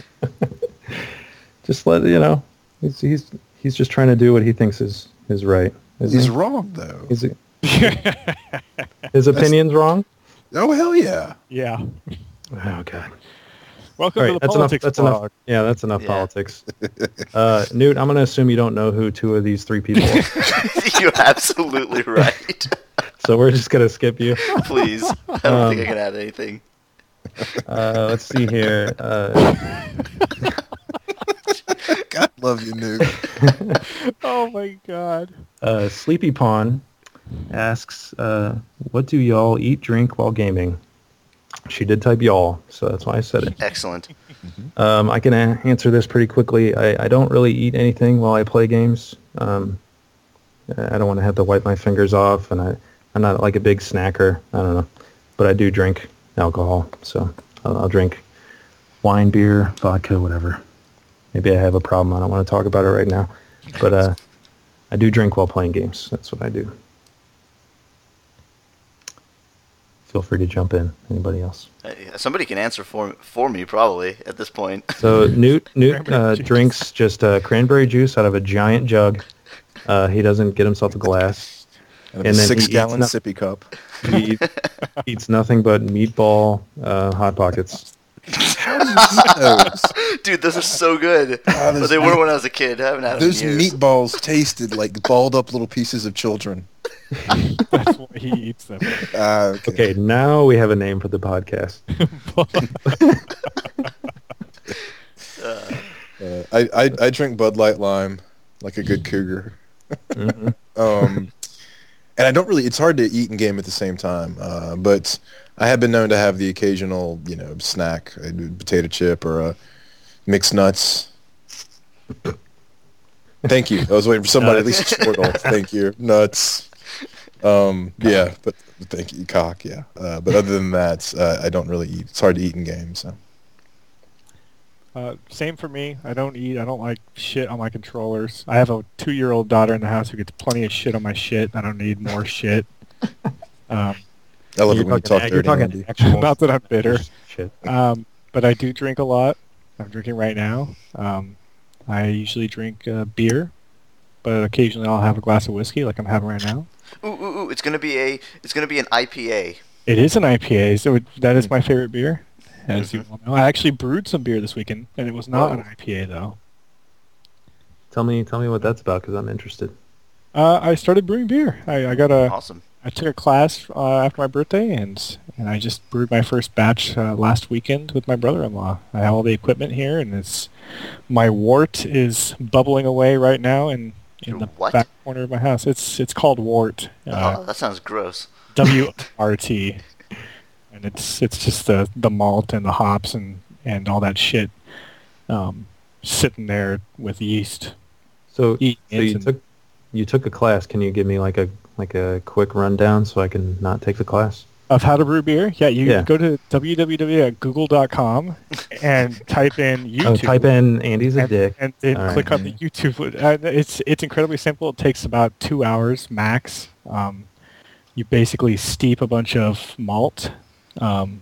just let you know he's he's he's just trying to do what he thinks is is right. isn't He's he? wrong though. He's, his opinion's wrong. Oh hell yeah! Yeah. Oh god. Welcome All to right, the that's enough. politics That's blog. enough. Yeah, that's enough Yeah. politics. Uh, Newt, I'm going to assume you don't know who two of these three people are, You're absolutely right. so we're just going to skip you. Please. I don't Um, think I can add anything. Uh, let's see here. Uh, God love you, noob. Oh my god. uh, Sleepy Pawn asks, uh, "What do y'all eat, drink while gaming?" She did type y'all, so that's why I said it. Excellent. Um, I can a- answer this pretty quickly. I, I don't really eat anything while I play games. Um, I don't want to have to wipe my fingers off, and I, I'm not like a big snacker. I don't know. But I do drink alcohol, so I'll, I'll drink wine, beer, vodka, whatever. Maybe I have a problem. I don't want to talk about it right now. But uh, I do drink while playing games. That's what I do. Feel free to jump in. Anybody else? Uh, Somebody can answer for for me probably at this point. So Newt Newt Cranberry uh, juice. drinks just uh, cranberry juice out of a giant jug. Uh, he doesn't get himself a glass. And, And a then he six eats gallon no- sippy cup. He eats nothing but meatball uh, hot pockets. How do you eat those? Dude, those are so good. Ah, But those they were meat- when I was a kid. I haven't had them Those in years. meatballs tasted like balled up little pieces of children. That's why he eats them. Ah, okay. Okay, now we have a name for the podcast. Uh, I, I I drink Bud Light Lime like a good cougar. hmm Um, and I don't really. It's hard to eat and game at the same time. Uh, but I have been known to have the occasional, you know, snack, a potato chip or a mixed nuts. Thank you. I was waiting for somebody at least to chortle. Thank you. Nuts. Um, yeah, but thank you, cock. Yeah. Uh, but other than that, uh, I don't really eat. It's hard to eat in games. So. Uh, same for me. I don't eat. I don't like shit on my controllers. I have a two-year-old daughter in the house who gets plenty of shit on my shit. I don't need more shit. Um, I love You're it when you talking talk ag- dirty, you're talking Andy. actual not that I'm bitter. shit. Um, but I do drink a lot. I'm drinking right now. Um, I usually drink uh, beer, but occasionally I'll have a glass of whiskey, like I'm having right now. Ooh, ooh, ooh! It's gonna be a. It's gonna be an I P A. It is an I P A, so it, that is my favorite beer, as you all know. I actually brewed some beer this weekend, and it was not Whoa. an I P A though. Tell me, tell me what that's about, because I'm interested. Uh, I started brewing beer. I, I got a. Awesome. I took a class uh, after my birthday, and and I just brewed my first batch uh, last weekend with my brother-in-law. I have all the equipment here, and it's my wort is bubbling away right now in in Your the what? back corner of my house. It's it's called wort, uh, Oh, that sounds gross. W R T, and it's it's just the the malt and the hops and and all that shit, um, sitting there with yeast. So, Eat so it you and- took you took a class. Can you give me like a like a quick rundown so I can not take the class? Of how to brew beer? Yeah, you Yeah. go to w w w dot google dot com and type in YouTube. Oh, type in Andy's a and, dick. and then All right. click on the YouTube. Uh, it's it's incredibly simple. It takes about two hours max. Um, you basically steep a bunch of malt, um,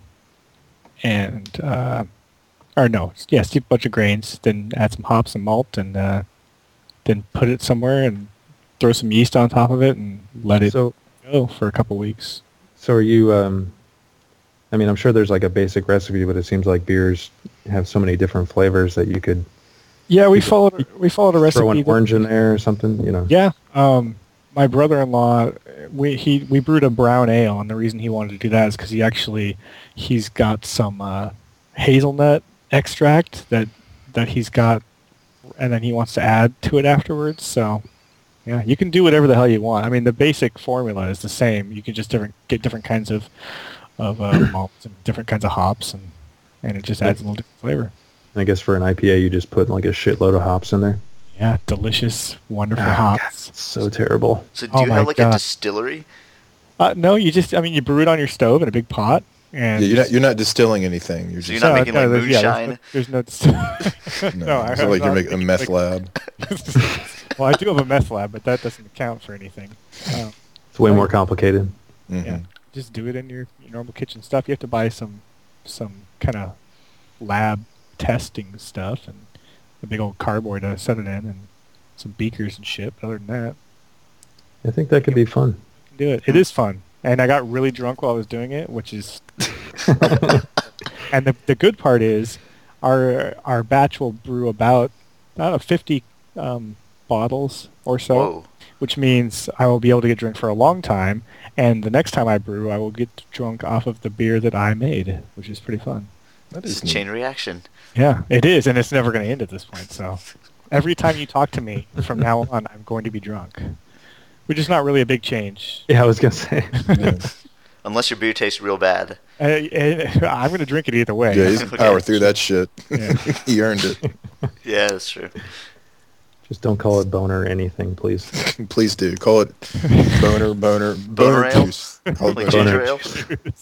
and uh, or no, yeah, steep a bunch of grains. Then add some hops and malt, and uh, then put it somewhere and throw some yeast on top of it and let it So, go for a couple weeks. so are you? Um, I mean, I'm sure there's like a basic recipe, but it seems like beers have so many different flavors that you could Yeah, we You could- followed we followed a recipe. throw an that- orange in there or something. You know. Yeah. Um, my brother-in-law, we he we brewed a brown ale, and the reason he wanted to do that is because he actually he's got some uh, hazelnut extract that that he's got, and then he wants to add to it afterwards. So, yeah, you can do whatever the hell you want. I mean, the basic formula is the same. You can just different get different kinds of of uh, malts and different kinds of hops, and and it just adds a little different flavor. I guess for an I P A, you just put like a shitload of hops in there. Yeah, delicious, wonderful Ah, hops. It's so terrible. So do Oh you my have like God. a distillery? Uh, no, you just, I mean, you brew it on your stove in a big pot. And Yeah, you're not you're not distilling anything. You're So just you're not making, like, there's- moonshine? there's no, there's no, no, no, I- it's I'm not like you're not making a making, meth like- lab. well, I do have a meth lab, but that doesn't count for anything. Um, It's way Right. more complicated. Mhm. yeah, just do it in your, your normal kitchen stuff. You have to buy some some kind of lab testing stuff and a big old cardboard to set it in and some beakers and shit. But other than that, I think that could be fun. you can do it. It is fun. And I got really drunk while I was doing it, which is and the the good part is our our batch will brew about I don't know fifty um, bottles or so, Whoa. which means I will be able to get drunk for a long time. And the next time I brew, I will get drunk off of the beer that I made, which is pretty fun. That It's is a neat. chain reaction. Yeah, it is, and it's never going to end at this point. So every time you talk to me from now on, I'm going to be drunk, which is not really a big change. Yeah, I was gonna say. Yeah. Unless your beer tastes real bad. Uh, uh, I'm going to drink it either way. Yeah, he's Okay. power through that shit. Yeah. He earned it. Yeah, that's true. Just don't call it boner anything, please. Please do. Call it boner, boner, Boner boner ale? juice. Call it Like boner. ginger ale?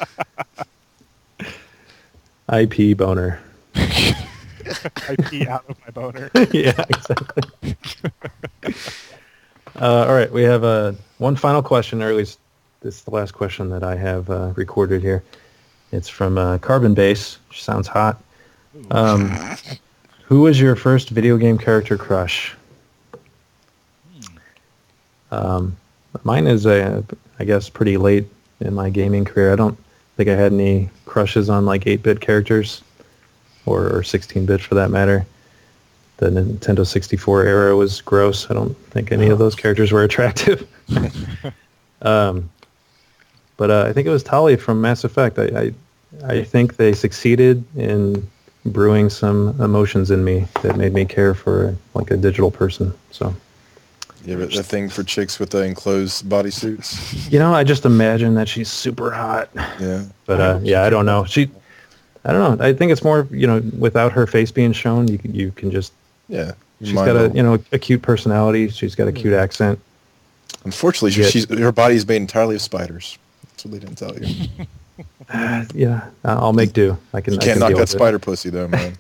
I P boner. I pee out of my boner. Yeah, exactly. uh, all right, we have uh, one final question, or at least this is the last question that I have uh, recorded here. It's from uh, Carbon Base, which sounds hot. Um, who was your first video game character crush? Um, Mine is, a, I guess, pretty late in my gaming career. I don't think I had any crushes on like eight-bit characters, or, or sixteen-bit for that matter. The Nintendo sixty-four era was gross. I don't think any of those characters were attractive. um, but uh, I think it was Tali from Mass Effect. I, I I think they succeeded in brewing some emotions in me that made me care for like a digital person. So. Yeah, but the thing for chicks with the enclosed bodysuits. You know, I just imagine that she's super hot. Yeah. But uh, yeah, I don't know. She, I don't know. I think it's more, you know, without her face being shown, you can, you can just. Yeah. She's got a, you know, a cute personality. She's got a cute accent. Unfortunately, she, Yeah. she's her body's made entirely of spiders. That's what they didn't tell you. Uh, yeah, I'll make do. I can. You I can't can knock deal that with it. spider pussy though, man.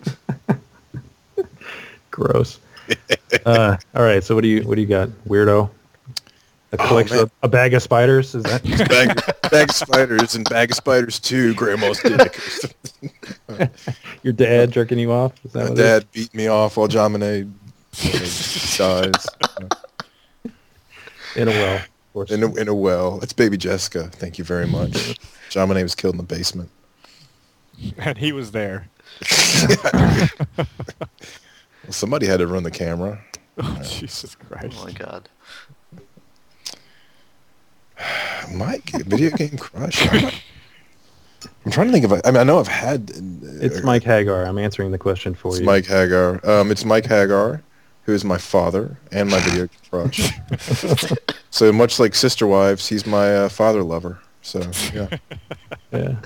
Gross. uh, all right. So what do you what do you got, weirdo? A Oh, collection man. of a bag of spiders? Is that? bag, bag of spiders and bag of spiders too. Grandma's dick. Your dad jerking you off? Is that My what it is? dad beat me off while John Monet dies In a well. Of course. in a, in a well. It's baby Jessica. Thank you very much. John Monet was killed in the basement. And he was there. Well, somebody had to run the camera. Oh, Jesus Christ. Oh my god. My g- video game crush. I'm, not- I'm trying to think of. I mean, I know I've had. uh, It's Mike Hagar. I'm answering the question for It's you. Mike Hagar. Um, it's Mike Hagar, who is my father and my video game crush. So much like Sister Wives, he's my uh, father lover. So yeah, Yeah.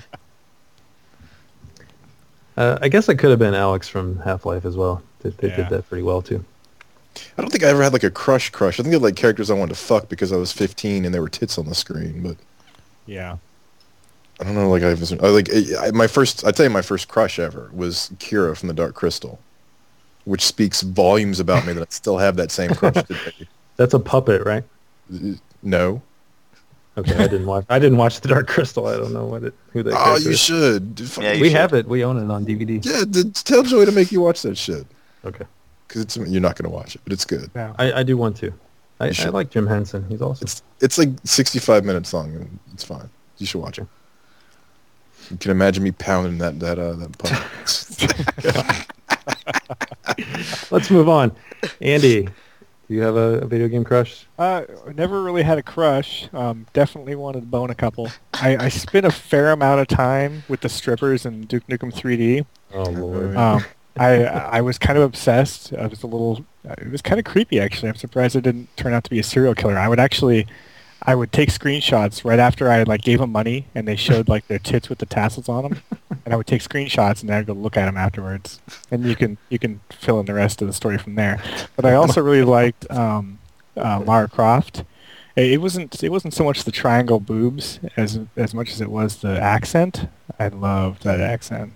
Uh, I guess it could have been Alex from Half-Life as well. They, they Yeah. did that pretty well too. I don't think I ever had like a crush crush. I think I had like characters I wanted to fuck because I was fifteen and there were tits on the screen. But Yeah. I don't know. Like I was I, like I, my first. I'd tell you my first crush ever was Kira from the Dark Crystal, which speaks volumes about me that I still have that same crush today. That's a puppet, right? No. Okay, I didn't watch. I didn't watch The Dark Crystal. I don't know what it. Who that Oh, character you is. should. Dude, fuck- Yeah, you We should. have it. We own it on D V D. Yeah, d- tell Joey to make you watch that shit. Okay. Because it's you're not going to watch it, but it's good. No. I, I do want to. I, You I should. like Jim Henson. He's awesome. It's it's like sixty-five minutes long, and it's fine. You should watch it. You can imagine me pounding that that uh, that puppet. Let's move on. Andy, do you have a, a video game crush? Uh, never really had a crush. Um, definitely wanted to bone a couple. I, I spent a fair amount of time with the strippers in Duke Nukem three D. Oh Lord. Um, I I was kind of obsessed. I was a little. It was kind of creepy, actually. I'm surprised it didn't turn out to be a serial killer. I would actually, I would take screenshots right after I like gave them money, and they showed like their tits with the tassels on them, and I would take screenshots and then I'd go look at them afterwards. And you can you can fill in the rest of the story from there. But I also really liked um, uh, Lara Croft. It, it wasn't it wasn't so much the triangle boobs as as much as it was the accent. I loved that accent.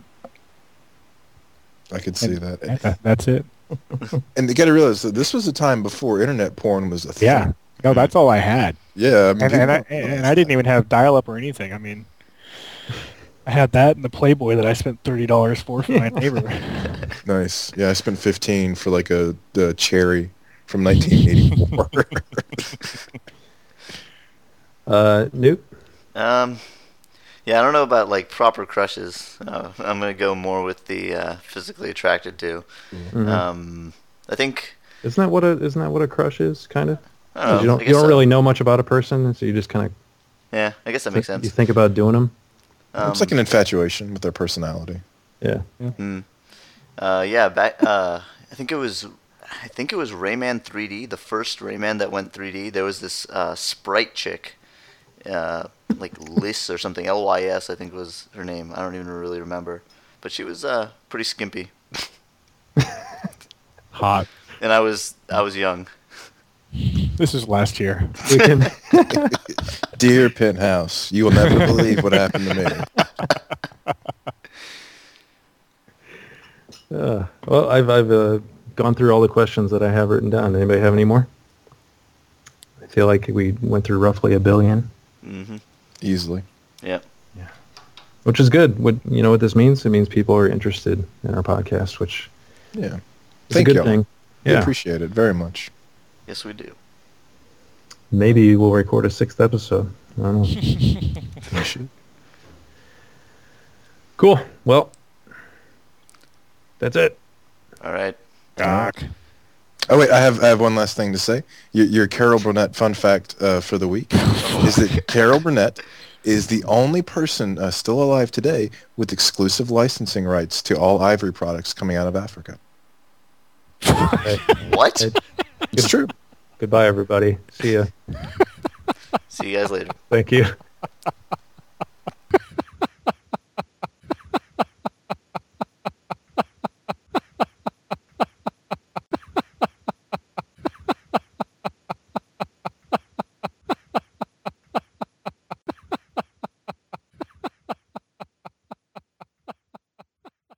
I could see that. Yeah, that- that's it. And you got to realize that this was a time before internet porn was a thing. Yeah. No, that's all I had. Yeah. I mean, And, and, I, people- and I didn't even have dial-up or anything. I mean, I had that and the Playboy that I spent thirty dollars for for my neighbor. Nice. Yeah, I spent fifteen for like a the cherry from nineteen eighty-four. Uh, Newt. Um, yeah, I don't know about like proper crushes. Uh, I'm gonna go more with the uh, physically attracted to. Mhm. Um, I think. Isn't that what a isn't that what a crush is? Kind of. I don't know, you don't I you guess don't so. really know much about a person, so you just kind of Yeah, I guess that makes sense. you think about doing them. Um, It's like an infatuation with their personality. Yeah. Yeah. Mm. Uh, yeah, back. Uh, I think it was. I think it was Rayman three D, the first Rayman that went three D. There was this uh, sprite chick, uh, like Lys or something. L Y S, I think was her name. I don't even really remember, but she was uh, pretty skimpy, Hot. and I was I was young. This was last year. We can. Dear Penthouse, you will never believe what happened to me. Uh, well, I've I've uh, gone through all the questions that I have written down. Anybody have any more? I feel like we went through roughly a billion, hmm Easily. Yeah. which is good. What you know what this means? It means people are interested in our podcast, which Yeah. is Thank a good y'all. thing. We Yeah. appreciate it very much. Yes, we do. maybe we'll record a sixth episode. I don't know. You should. Cool. Well, that's it. All right. Doc. Oh wait, I have I have one last thing to say. Your, your Carol Burnett fun fact uh, for the week is that Carol Burnett is the only person uh, still alive today with exclusive licensing rights to all ivory products coming out of Africa. Hey, What? hey, It's true. goodbye, everybody. See ya. See you guys later. Thank you.